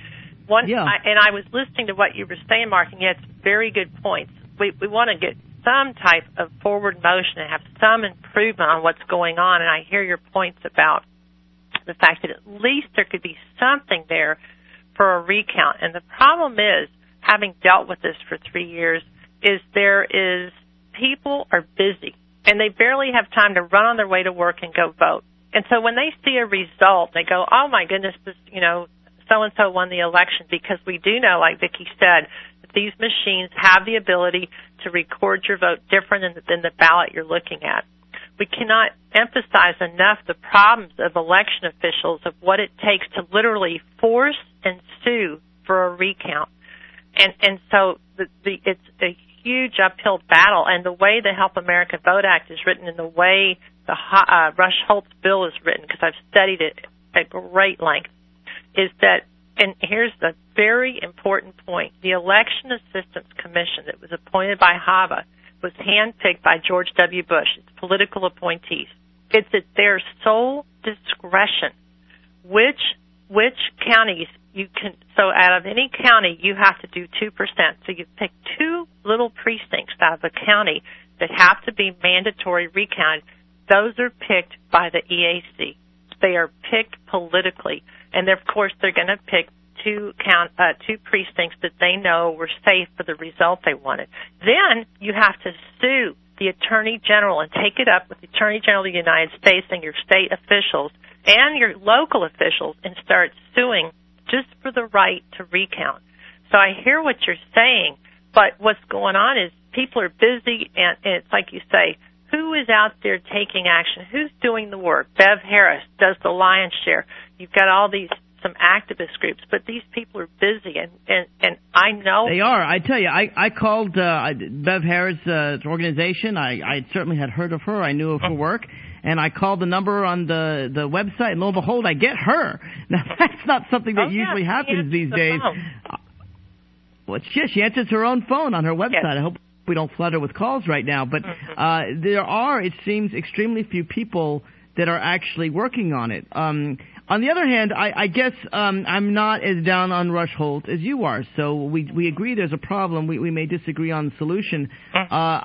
one, yeah. I, and I was listening to what you were saying, Mark, and you had some very good points. We we want to get some type of forward motion and have some improvement on what's going on. And I hear your points about the fact that at least there could be something there for a recount. And the problem is, having dealt with this for three years, is there is people are busy. And they barely have time to run on their way to work and go vote. And so when they see a result, they go, oh, my goodness, this, you know, so-and-so won the election, because we do know, like Vicki said, that these machines have the ability to record your vote different than, than the ballot you're looking at. We cannot emphasize enough the problems of election officials of what it takes to literally force and sue for a recount. And, and so the, the, it's a huge uphill battle, and the way the Help America Vote Act is written and the way the uh, Rush Holt's bill is written, because I've studied it at great length, is that, and here's the very important point, the Election Assistance Commission that was appointed by HAVA was handpicked by George W. Bush. It's political appointees. It's at their sole discretion which which counties you can, so out of any county, you have to do two percent. So you pick two little precincts out of a county that have to be mandatory recounted. Those are picked by the E A C. They are picked politically. And of course, they're going to pick two count, uh, two precincts that they know were safe for the result they wanted. Then you have to sue the Attorney General and take it up with the Attorney General of the United States and your state officials and your local officials and start suing just for the right to recount. So I hear what you're saying, but what's going on is people are busy, and, and it's like you say, who is out there taking action? Who's doing the work? Bev Harris does the lion's share. You've got all these some activist groups, but these people are busy, and, and, and I know they are. I tell you, I, I called uh, Bev Harris' uh, organization. I, I certainly had heard of her. I knew of her work, and I called the number on the, the website, and lo and behold, I get her. Now, that's not something that oh, yeah, usually happens these the days. Phone. Well, she, she answers her own phone on her website. Yes. I hope we don't flood her with calls right now, but mm-hmm. uh, there are, it seems, extremely few people that are actually working on it. Um, on the other hand, I, I guess um, I'm not as down on Rush Holt as you are, so we we agree there's a problem. We, we may disagree on the solution. Mm-hmm. Uh,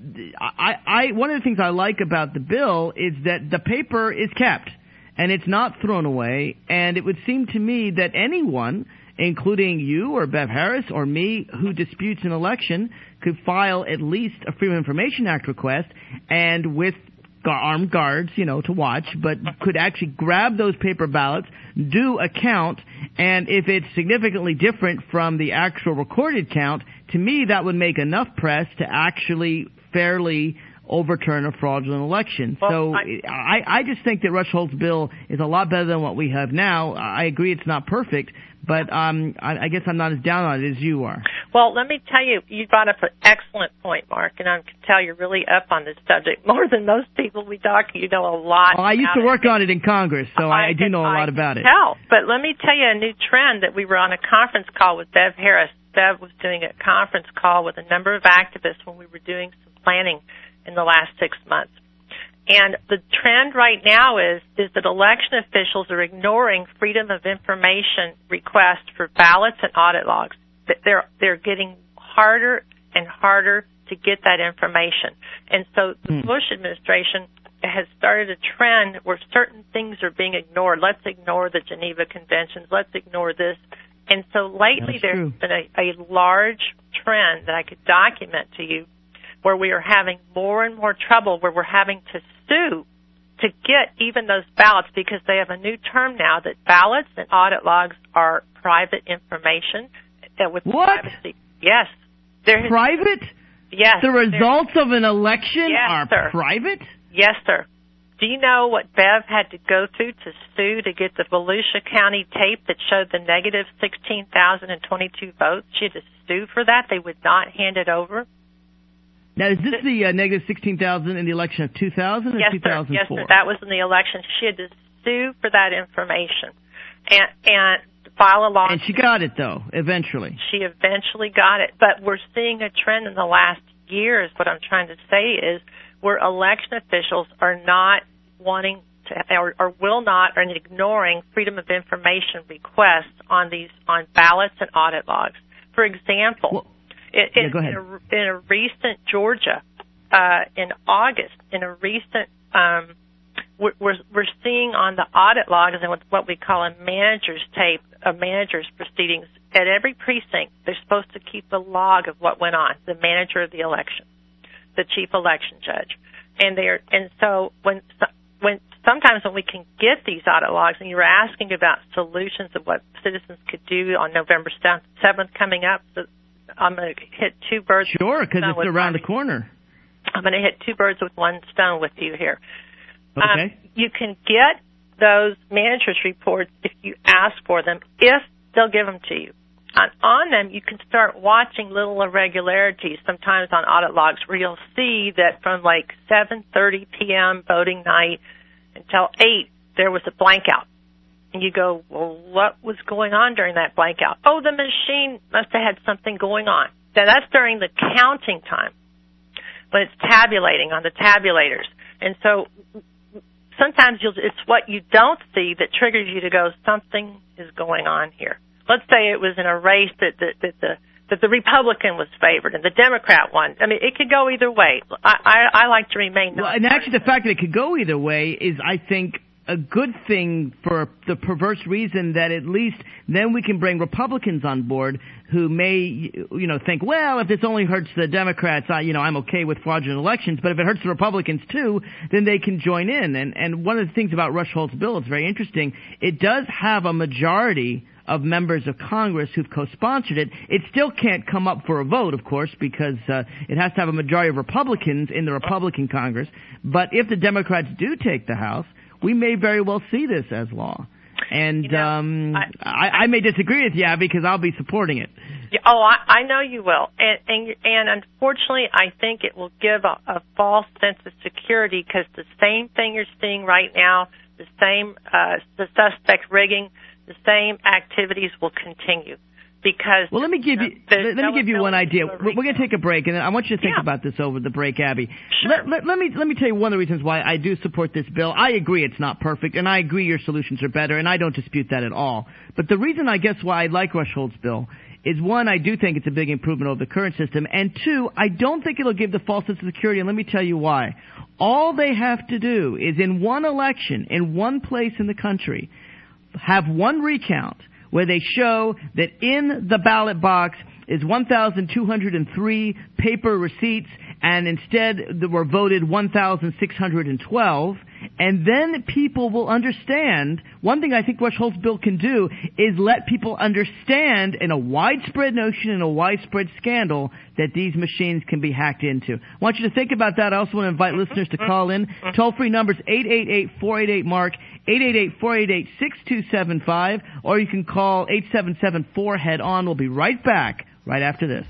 I, I, one of the things I like about the bill is that the paper is kept, and it's not thrown away, and it would seem to me that anyone, including you or Bev Harris or me, who disputes an election, could file at least a Freedom of Information Act request, and with armed guards, you know, to watch, but could actually grab those paper ballots, do a count, and if it's significantly different from the actual recorded count, to me that would make enough press to actually fairly overturn a fraudulent election. Well, so I, I, I just think that Rush Holt's bill is a lot better than what we have now. I agree it's not perfect, but um, I, I guess I'm not as down on it as you are. Well, let me tell you, you brought up an excellent point, Mark, and I can tell you're really up on this subject more than most people we talk to. You know a lot. Well, I used to work it. on it in Congress, so I, I do know a lot I about it. Tell, but let me tell you a new trend that we were on a conference call with Bev Harris. Bev was doing a conference call with a number of activists when we were doing some planning in the last six months. And the trend right now is is that election officials are ignoring Freedom of Information requests for ballots and audit logs. They're they're getting harder and harder to get that information. And so the hmm. Bush administration has started a trend where certain things are being ignored. Let's ignore the Geneva Conventions. Let's ignore this. And so lately That's there's true. been a, a large trend that I could document to you where we are having more and more trouble, where we're having to sue to get even those ballots because they have a new term now that ballots and audit logs are private information. That with what? Privacy. Yes. They're private? Yes. The results of an election yes, are sir. private? Yes, sir. Do you know what Bev had to go through to sue to get the Volusia County tape that showed the negative sixteen thousand twenty-two votes? She had to sue for that. They would not hand it over. Now, is this the uh, negative sixteen thousand in the election of two thousand or yes, two thousand four? Yes, sir. That was in the election. She had to sue for that information and and file a lawsuit. And she got it, though, eventually. She eventually got it. But we're seeing a trend in the last year, is what I'm trying to say, is where election officials are not wanting to, or, or will not, or ignoring Freedom of Information requests on these, on ballots and audit logs. For example, well, It, yeah, it, go ahead. in, a, in a recent Georgia, uh, in August, in a recent, um, we're, we're, we're seeing on the audit logs and what we call a manager's tape, a manager's proceedings, at every precinct, they're supposed to keep a log of what went on, the manager of the election, the chief election judge. And they're, and so when, when, sometimes when we can get these audit logs, and you were asking about solutions of what citizens could do on November seventh coming up, so I'm going to hit two birds. Sure, because it's around the corner. I'm going to hit two birds with one stone with you here. Okay. Um, you can get those managers' reports if you ask for them, if they'll give them to you. On, on them, you can start watching little irregularities, sometimes on audit logs, where you'll see that from like seven thirty p.m. voting night until eight, there was a blank out. And you go, well, what was going on during that blankout? Oh, the machine must have had something going on. Now, that's during the counting time, when it's tabulating on the tabulators. And so sometimes you'll, it's what you don't see that triggers you to go, something is going on here. Let's say it was in a race that, that, that the that the Republican was favored and the Democrat won. I mean, it could go either way. I, I, I like to remain. Well, and actually, the fact that it could go either way is, I think, a good thing for the perverse reason that at least then we can bring Republicans on board who may, you know, think, well, if this only hurts the Democrats, I, you know, I'm okay with fraudulent elections. But if it hurts the Republicans too, then they can join in. And and one of the things about Rush Holt's bill, it's very interesting. It does have a majority of members of Congress who've co-sponsored it. It still can't come up for a vote, of course, because uh, it has to have a majority of Republicans in the Republican Congress. But if the Democrats do take the House, we may very well see this as law. And you know, um, I, I, I may disagree with you, Abby, because I'll be supporting it. Oh, I, I know you will. And, and, and unfortunately, I think it will give a, a false sense of security because the same thing you're seeing right now, the same uh, the suspect rigging, the same activities will continue. Because well, let me give you let, let me give you one idea. We're, we're going to take a break, and I want you to think yeah. about this over the break, Abby. Sure. Let, let, let me let me tell you one of the reasons why I do support this bill. I agree it's not perfect, and I agree your solutions are better, and I don't dispute that at all. But the reason, I guess, why I like Rush Holt's bill is, one, I do think it's a big improvement over the current system, and two, I don't think it'll give the false sense of security, and let me tell you why. All they have to do is in one election, in one place in the country, have one recount where they show that in the ballot box is one thousand two hundred three paper receipts, and instead there were voted one thousand six hundred twelve, and then people will understand. One thing I think Rush Holt's bill can do is let people understand in a widespread notion, in a widespread scandal, that these machines can be hacked into. I want you to think about that. I also want to invite listeners to call in. Toll-free numbers eight eight eight, four eight eight, MARK, eight eight eight, four eight eight, six two seven five, or you can call eight seven seven, four, head on. We'll be right back right after this.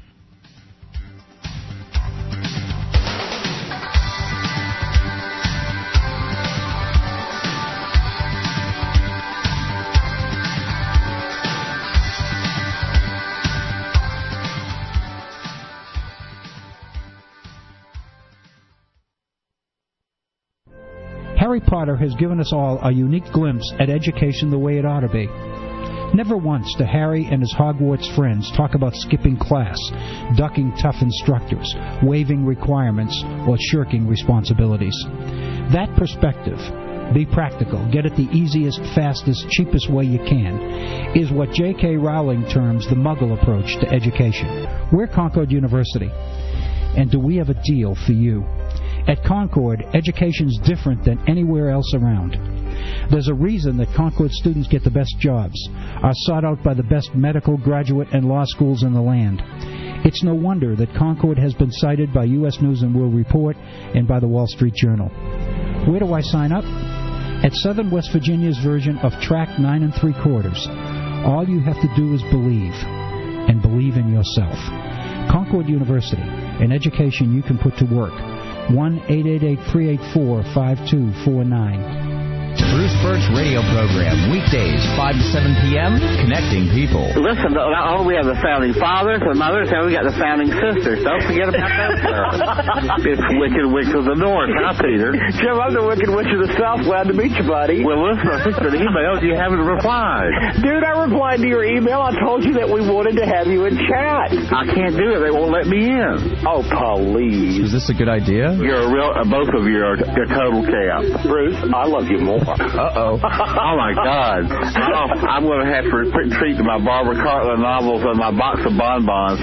Harry Potter has given us all a unique glimpse at education the way it ought to be. Never once do Harry and his Hogwarts friends talk about skipping class, ducking tough instructors, waiving requirements, or shirking responsibilities. That perspective, be practical, get it the easiest, fastest, cheapest way you can, is what J K Rowling terms the Muggle approach to education. We're Concord University, and do we have a deal for you? At Concord, education's different than anywhere else around. There's a reason that Concord students get the best jobs, are sought out by the best medical, graduate, and law schools in the land. It's no wonder that Concord has been cited by U S News and World Report and by the Wall Street Journal. Where do I sign up? At Southern West Virginia's version of Track nine and three quarters. All you have to do is believe, and believe in yourself. Concord University, an education you can put to work. one eight eight eight, three eight four, five two four nine. Bruce Birch radio program, weekdays, five to seven p.m., connecting people. Listen, not only we have the founding fathers and mothers, and we got the founding sisters. Don't forget about those girls. It's Wicked Witch of the North, huh, Peter? Jim, I'm the Wicked Witch of the South. Glad to meet you, buddy. Well, listen, I sent you an email. You haven't replied. Dude, I replied to your email. I told you that we wanted to have you in chat. I can't do it. They won't let me in. Oh, please. Is this a good idea? You're a real, uh, both of you are a total cap. Bruce, I love you more. Uh-oh. Oh, my God. Oh, I'm going to have to retreat to my Barbara Cartland novels and my box of bonbons.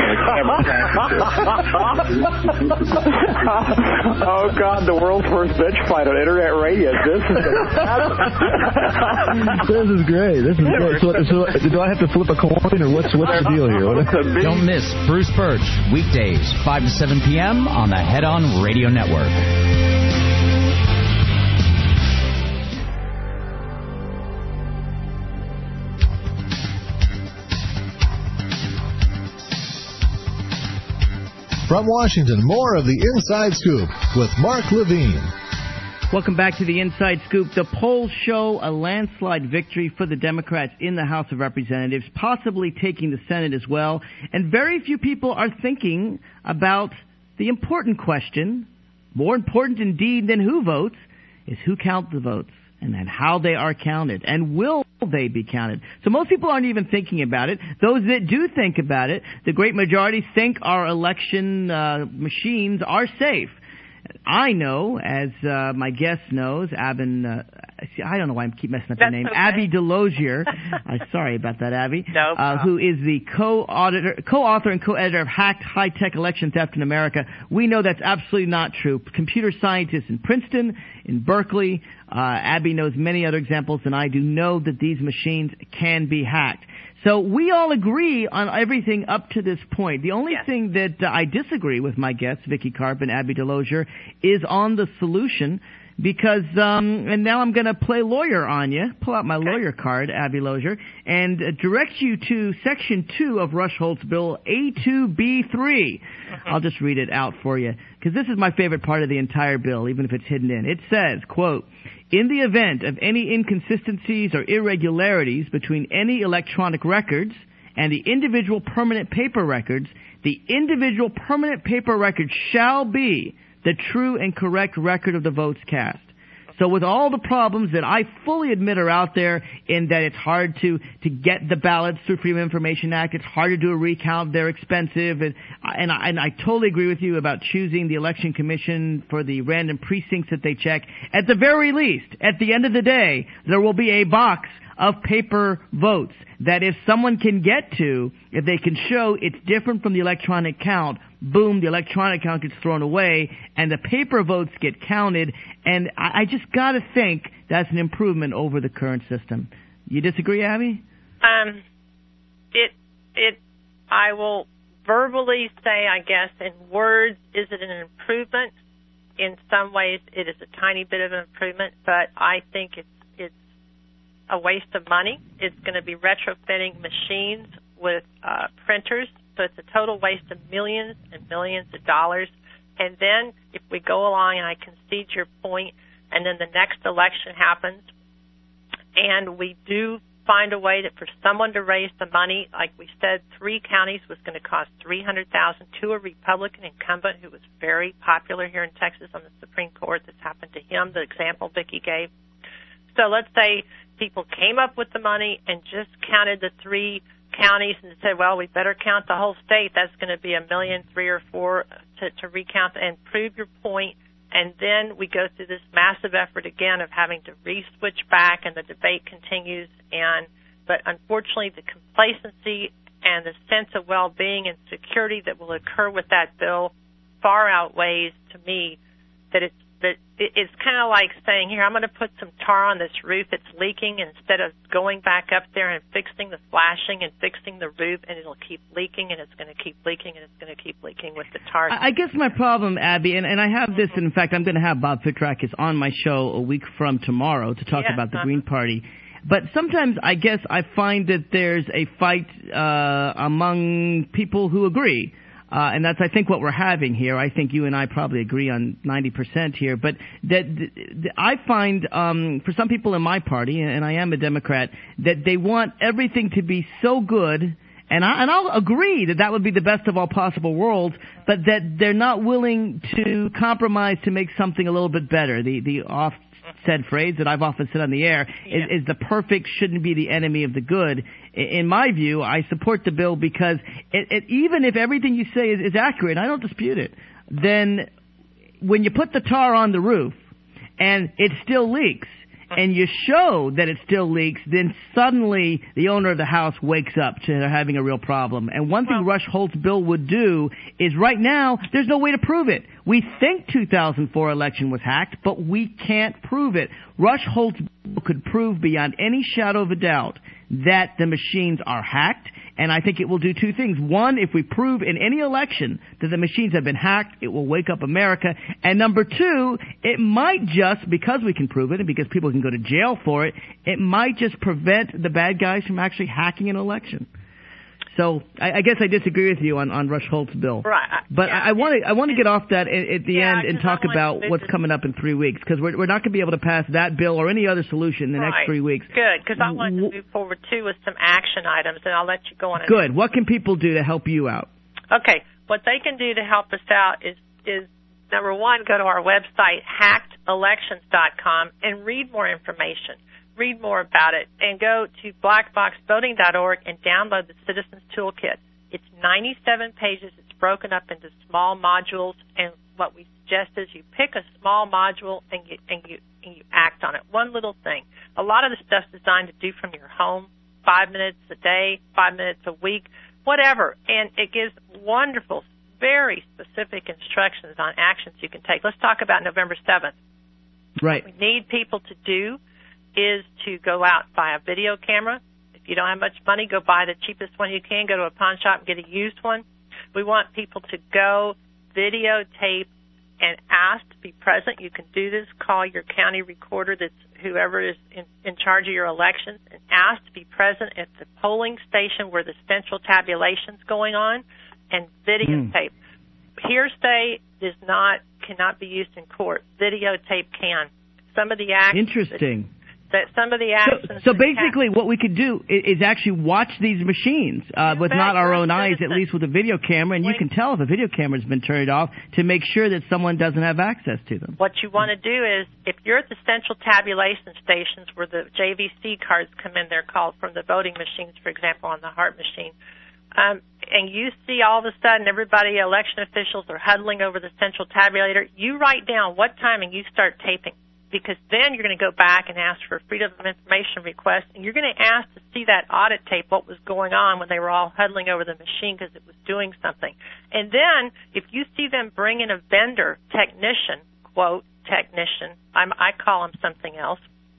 Oh, God, the world's first bitch fight on Internet radio. This is This is great. This is great. So, so, do I have to flip a coin, or what's, what's the deal here? What Don't miss Bruce Birch, weekdays, five to seven p.m. on the Head On Radio Network. From Washington, more of the Inside Scoop with Mark Levine. Welcome back to the Inside Scoop. The polls show a landslide victory for the Democrats in the House of Representatives, possibly taking the Senate as well. And very few people are thinking about the important question, more important indeed than who votes, is who counts the votes, and then how they are counted, and will they be counted. So most people aren't even thinking about it. Those that do think about it, the great majority think our election uh, machines are safe. I know, as uh, my guest knows, Abin, uh, see, I don't know why I keep messing up That's your name, okay. Abby Delosier. uh, sorry about that, Abby. No uh, who is the co-auditor, co-author and co-editor of Hacked High-Tech Election Theft in America. We know that's absolutely not true. Computer scientists in Princeton, in Berkeley, uh, Abby knows many other examples than I do, know that these machines can be hacked. So we all agree on everything up to this point. The only yes. thing that uh, I disagree with my guests, Vicky Karp and Abby Delosier, is on the solution because, um, and now I'm going to play lawyer on you, pull out my okay. lawyer card, Abby Delosier, and uh, direct you to Section two of Rush Holt's Bill A two B three. Mm-hmm. I'll just read it out for you because this is my favorite part of the entire bill, even if it's hidden in. It says, quote, in the event of any inconsistencies or irregularities between any electronic records and the individual permanent paper records, the individual permanent paper record shall be the true and correct record of the votes cast. So with all the problems that I fully admit are out there in that it's hard to, to get the ballots through Freedom of Information Act, it's hard to do a recount, they're expensive, and, and, I, and I totally agree with you about choosing the Election Commission for the random precincts that they check. At the very least, at the end of the day, there will be a box of paper votes that if someone can get to, if they can show it's different from the electronic count, boom, the electronic count gets thrown away, and the paper votes get counted, and I, I just got to think that's an improvement over the current system. You disagree, Abby? Um, it, it, I will verbally say, I guess, in words, is it an improvement? In some ways, it is a tiny bit of an improvement, but I think it's a waste of money. It's going to be retrofitting machines with uh, printers, so it's a total waste of millions and millions of dollars. And then if we go along, and I concede your point, and then the next election happens, and we do find a way that for someone to raise the money, like we said, three counties was going to cost three hundred thousand dollars to a Republican incumbent who was very popular here in Texas on the Supreme Court. This happened to him, the example Vicki gave. So let's say people came up with the money and just counted the three counties and said, well, we better count the whole state. That's going to be a million, three or four to, to recount and prove your point. And then we go through this massive effort again of having to re-switch back, and the debate continues. And but unfortunately, the complacency and the sense of well-being and security that will occur with that bill far outweighs, to me, that it's But it's kind of like saying, here, I'm going to put some tar on this roof. It's leaking, instead of going back up there and fixing the flashing and fixing the roof, and it'll keep leaking, and it's going to keep leaking, and it's going to keep leaking with the tar. I guess my problem, Abby, and, and I have this, in fact, I'm going to have Bob Fitrakis on my show a week from tomorrow to talk yes, about the uh-huh. Green Party. But sometimes I guess I find that there's a fight uh, among people who agree. Uh, and that's, I think, what we're having here. I think you and I probably agree on ninety percent here. But that th- th- I find, um, for some people in my party, and I am a Democrat, that they want everything to be so good, and, I, and I'll agree that that would be the best of all possible worlds, but that they're not willing to compromise to make something a little bit better. The, the off said phrase that I've often said on the air yeah. is, is the perfect shouldn't be the enemy of the good. In my view, I support the bill because it, it, even if everything you say is, is accurate, and I don't dispute it, then when you put the tar on the roof and it still leaks, and you show that it still leaks, then suddenly the owner of the house wakes up to having a real problem. And one thing Rush Holt's bill would do is right now there's no way to prove it. We think two thousand four election was hacked, but we can't prove it. Rush Holt's bill could prove beyond any shadow of a doubt that the machines are hacked, and I think it will do two things. One, if we prove in any election that the machines have been hacked, it will wake up America. And number two, it might just, because we can prove it and because people can go to jail for it, it might just prevent the bad guys from actually hacking an election. So I, I guess I disagree with you on, on Rush Holt's bill. Right. But yeah. I want to I want to get off that at, at the yeah, end and talk about what's coming up in three weeks because we're we're not going to be able to pass that bill or any other solution in the right. next three weeks. Good, because I want to move forward too with some action items, and I'll let you go on. Good. What can people do to help you out? Okay. What they can do to help us out is is number one, go to our website hacked elections dot com and read more information. Read more about it, and go to black box voting dot org and download the Citizens Toolkit. It's ninety-seven pages. It's broken up into small modules, and what we suggest is you pick a small module and you and you and you act on it. One little thing. A lot of the stuff's designed to do from your home, five minutes a day, five minutes a week, whatever. And it gives wonderful, very specific instructions on actions you can take. Let's talk about November seventh. Right. What we need people to do is to go out and buy a video camera. If you don't have much money, go buy the cheapest one you can. Go to a pawn shop and get a used one. We want people to go videotape and ask to be present. You can do this. Call your county recorder, that's whoever is in, in charge of your elections, and ask to be present at the polling station where the central tabulation's going on, and videotape. Mm. Hearsay is not cannot be used in court. Videotape can. Some of the actions. Interesting. That some of the actions. So, so basically, what we could do is, is actually watch these machines uh, with not our own eyes, at least with a video camera, and you can tell if a video camera's been turned off to make sure that someone doesn't have access to them. What you want to do is, if you're at the central tabulation stations where the J V C cards come in, they're called from the voting machines, for example, on the Hart machine, um, and you see all of a sudden everybody, election officials, are huddling over the central tabulator, you write down what time and you start taping. Because then you're going to go back and ask for a Freedom of Information request, and you're going to ask to see that audit tape, what was going on when they were all huddling over the machine because it was doing something. And then if you see them bring in a vendor, technician, quote, technician, I'm, I call him something else.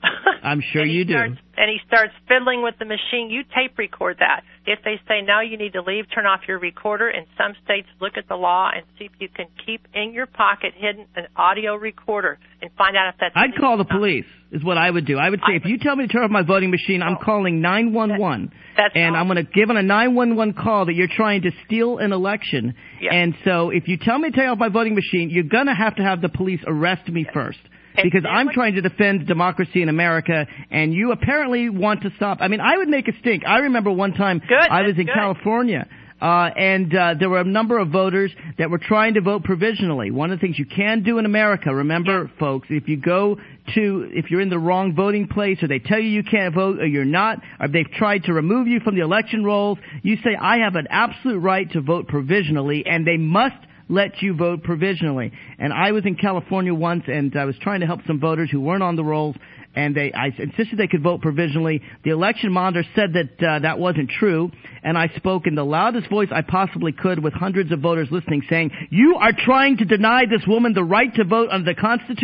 I'm sure you do. Starts, and he starts fiddling with the machine. You tape record that. If they say, no, you need to leave, turn off your recorder. In some states, look at the law and see if you can keep in your pocket hidden an audio recorder and find out if that's... I'd call the police, is what I would do. I would say, I if would, you tell me to turn off my voting machine, I'm calling nine one one. That, and I'm going to give on a nine one one call that you're trying to steal an election. Yes. And so if you tell me to turn off my voting machine, you're going to have to have the police arrest me yes. first. Because I'm trying to defend democracy in America, and you apparently want to stop. I mean, I would make a stink. I remember one time good, I was in good. California, uh, and uh, there were a number of voters that were trying to vote provisionally. One of the things you can do in America, remember, yeah. folks, if you go to, if you're in the wrong voting place, or they tell you you can't vote, or you're not, or they've tried to remove you from the election rolls, you say, I have an absolute right to vote provisionally, and they must let you vote provisionally. And I was in California once, and I was trying to help some voters who weren't on the rolls, and they I insisted they could vote provisionally. The election monitor said that uh, that wasn't true, and I spoke in the loudest voice I possibly could with hundreds of voters listening, saying, you are trying to deny this woman the right to vote under the Constitution,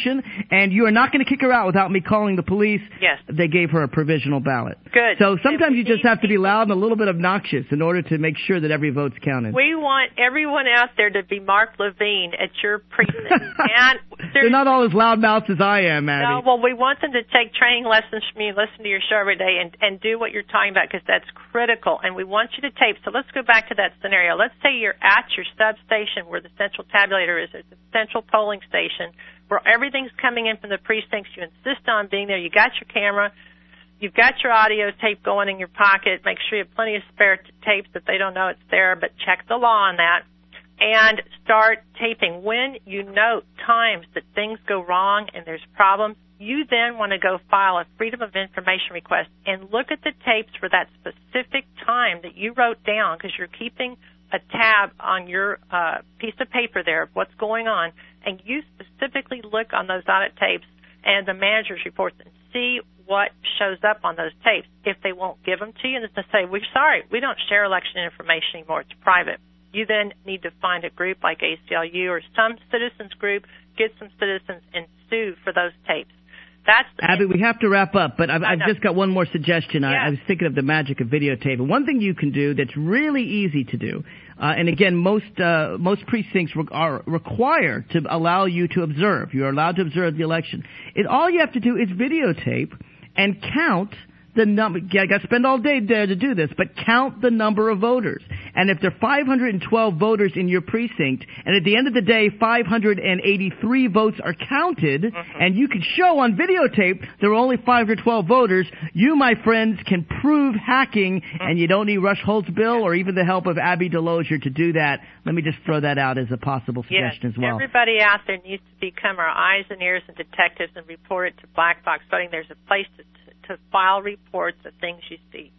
and you are not going to kick her out without me calling the police. Yes. They gave her a provisional ballot. Good. So sometimes you just have to be loud and a little bit obnoxious in order to make sure that every vote's counted. We want everyone out there to be Mark Levine at your precinct. And they're not all as loudmouthed as I am, Abby. No, well, we want them to take training lessons from you, listen to your show every day, and, and do what you're talking about, because that's critical. And we want you to tape. So let's go back to that scenario. Let's say you're at your substation where the central tabulator is, at the central polling station, where everything's coming in from the precincts. You insist on being there. You got your camera. You've got your audio tape going in your pocket. Make sure you have plenty of spare t- tapes that they don't know it's there, but check the law on that. And start taping. When you note times that things go wrong and there's problems, you then want to go file a Freedom of Information request and look at the tapes for that specific time that you wrote down, because you're keeping a tab on your uh, piece of paper there of what's going on, and you specifically look on those audit tapes and the manager's reports and see what shows up on those tapes. If they won't give them to you, and to say, we're sorry, we don't share election information anymore, it's private. You then need to find a group like A C L U or some citizens group, get some citizens, and sue for those tapes. That's Abby, we have to wrap up, but I've, I've just got one more suggestion. Yeah. I, I was thinking of the magic of videotape. And one thing you can do that's really easy to do, uh, and again, most uh, most precincts re- are required to allow you to observe. You're allowed to observe the election. It, all you have to do is videotape and count the number. I got to spend all day there to do this, but count the number of voters. And if there are five hundred twelve voters in your precinct, and at the end of the day, five hundred eighty-three votes are counted, mm-hmm. and you can show on videotape there are only five hundred twelve voters, you, my friends, can prove hacking, mm-hmm. and you don't need Rush Holtzbill or even the help of Abby Delosier to do that. Let me just throw that out as a possible suggestion yes, as well. Everybody out there needs to become our eyes and ears and detectives and report it to Black Box Voting. There's a place to to file reports of things you see.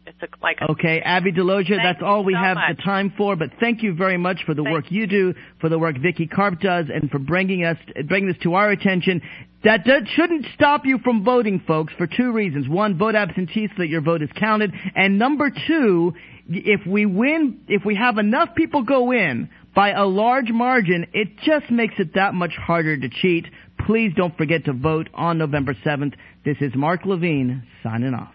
it's a, like a... Okay, Abby Deloja, Thank that's all we so have much. the time for, but thank you very much for the Thank work you do, for the work Vicky Karp does, and for bringing us bringing this to our attention. That does, shouldn't stop you from voting, folks, for two reasons. One, vote absentee so that your vote is counted, and number two, if we win, if we have enough people go in by a large margin, it just makes it that much harder to cheat. Please don't forget to vote on November seventh. This is Mark Levine signing off.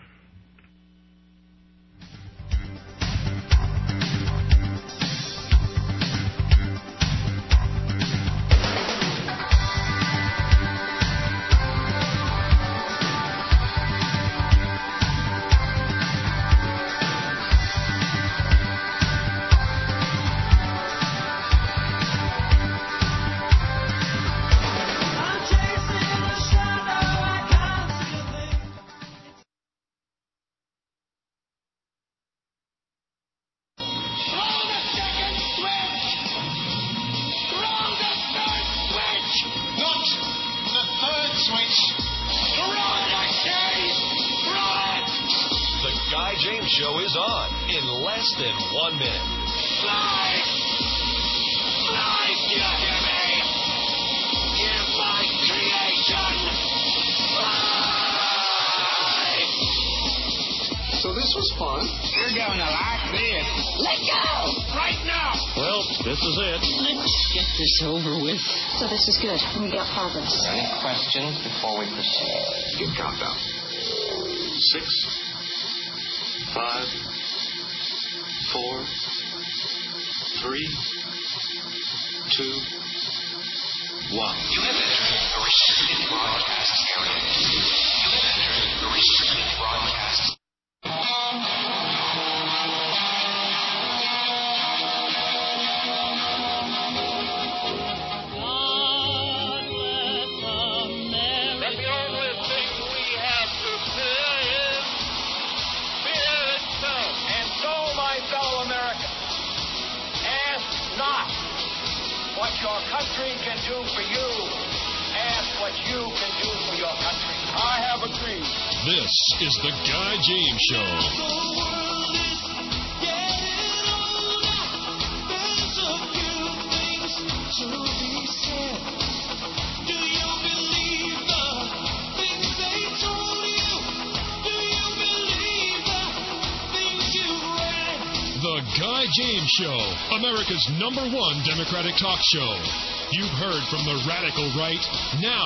Over with. So this is good. We got progress. Any questions before we proceed? Good countdown. Six, five, four, three, two, one. You have entered the restricted broadcast area. You have entered the restricted broadcast. Your country can do for you. Ask what you can do for your country. I have agreed. This is the Guy James Show. The Guy James Show, America's number one Democratic talk show. You've heard from the radical right. Now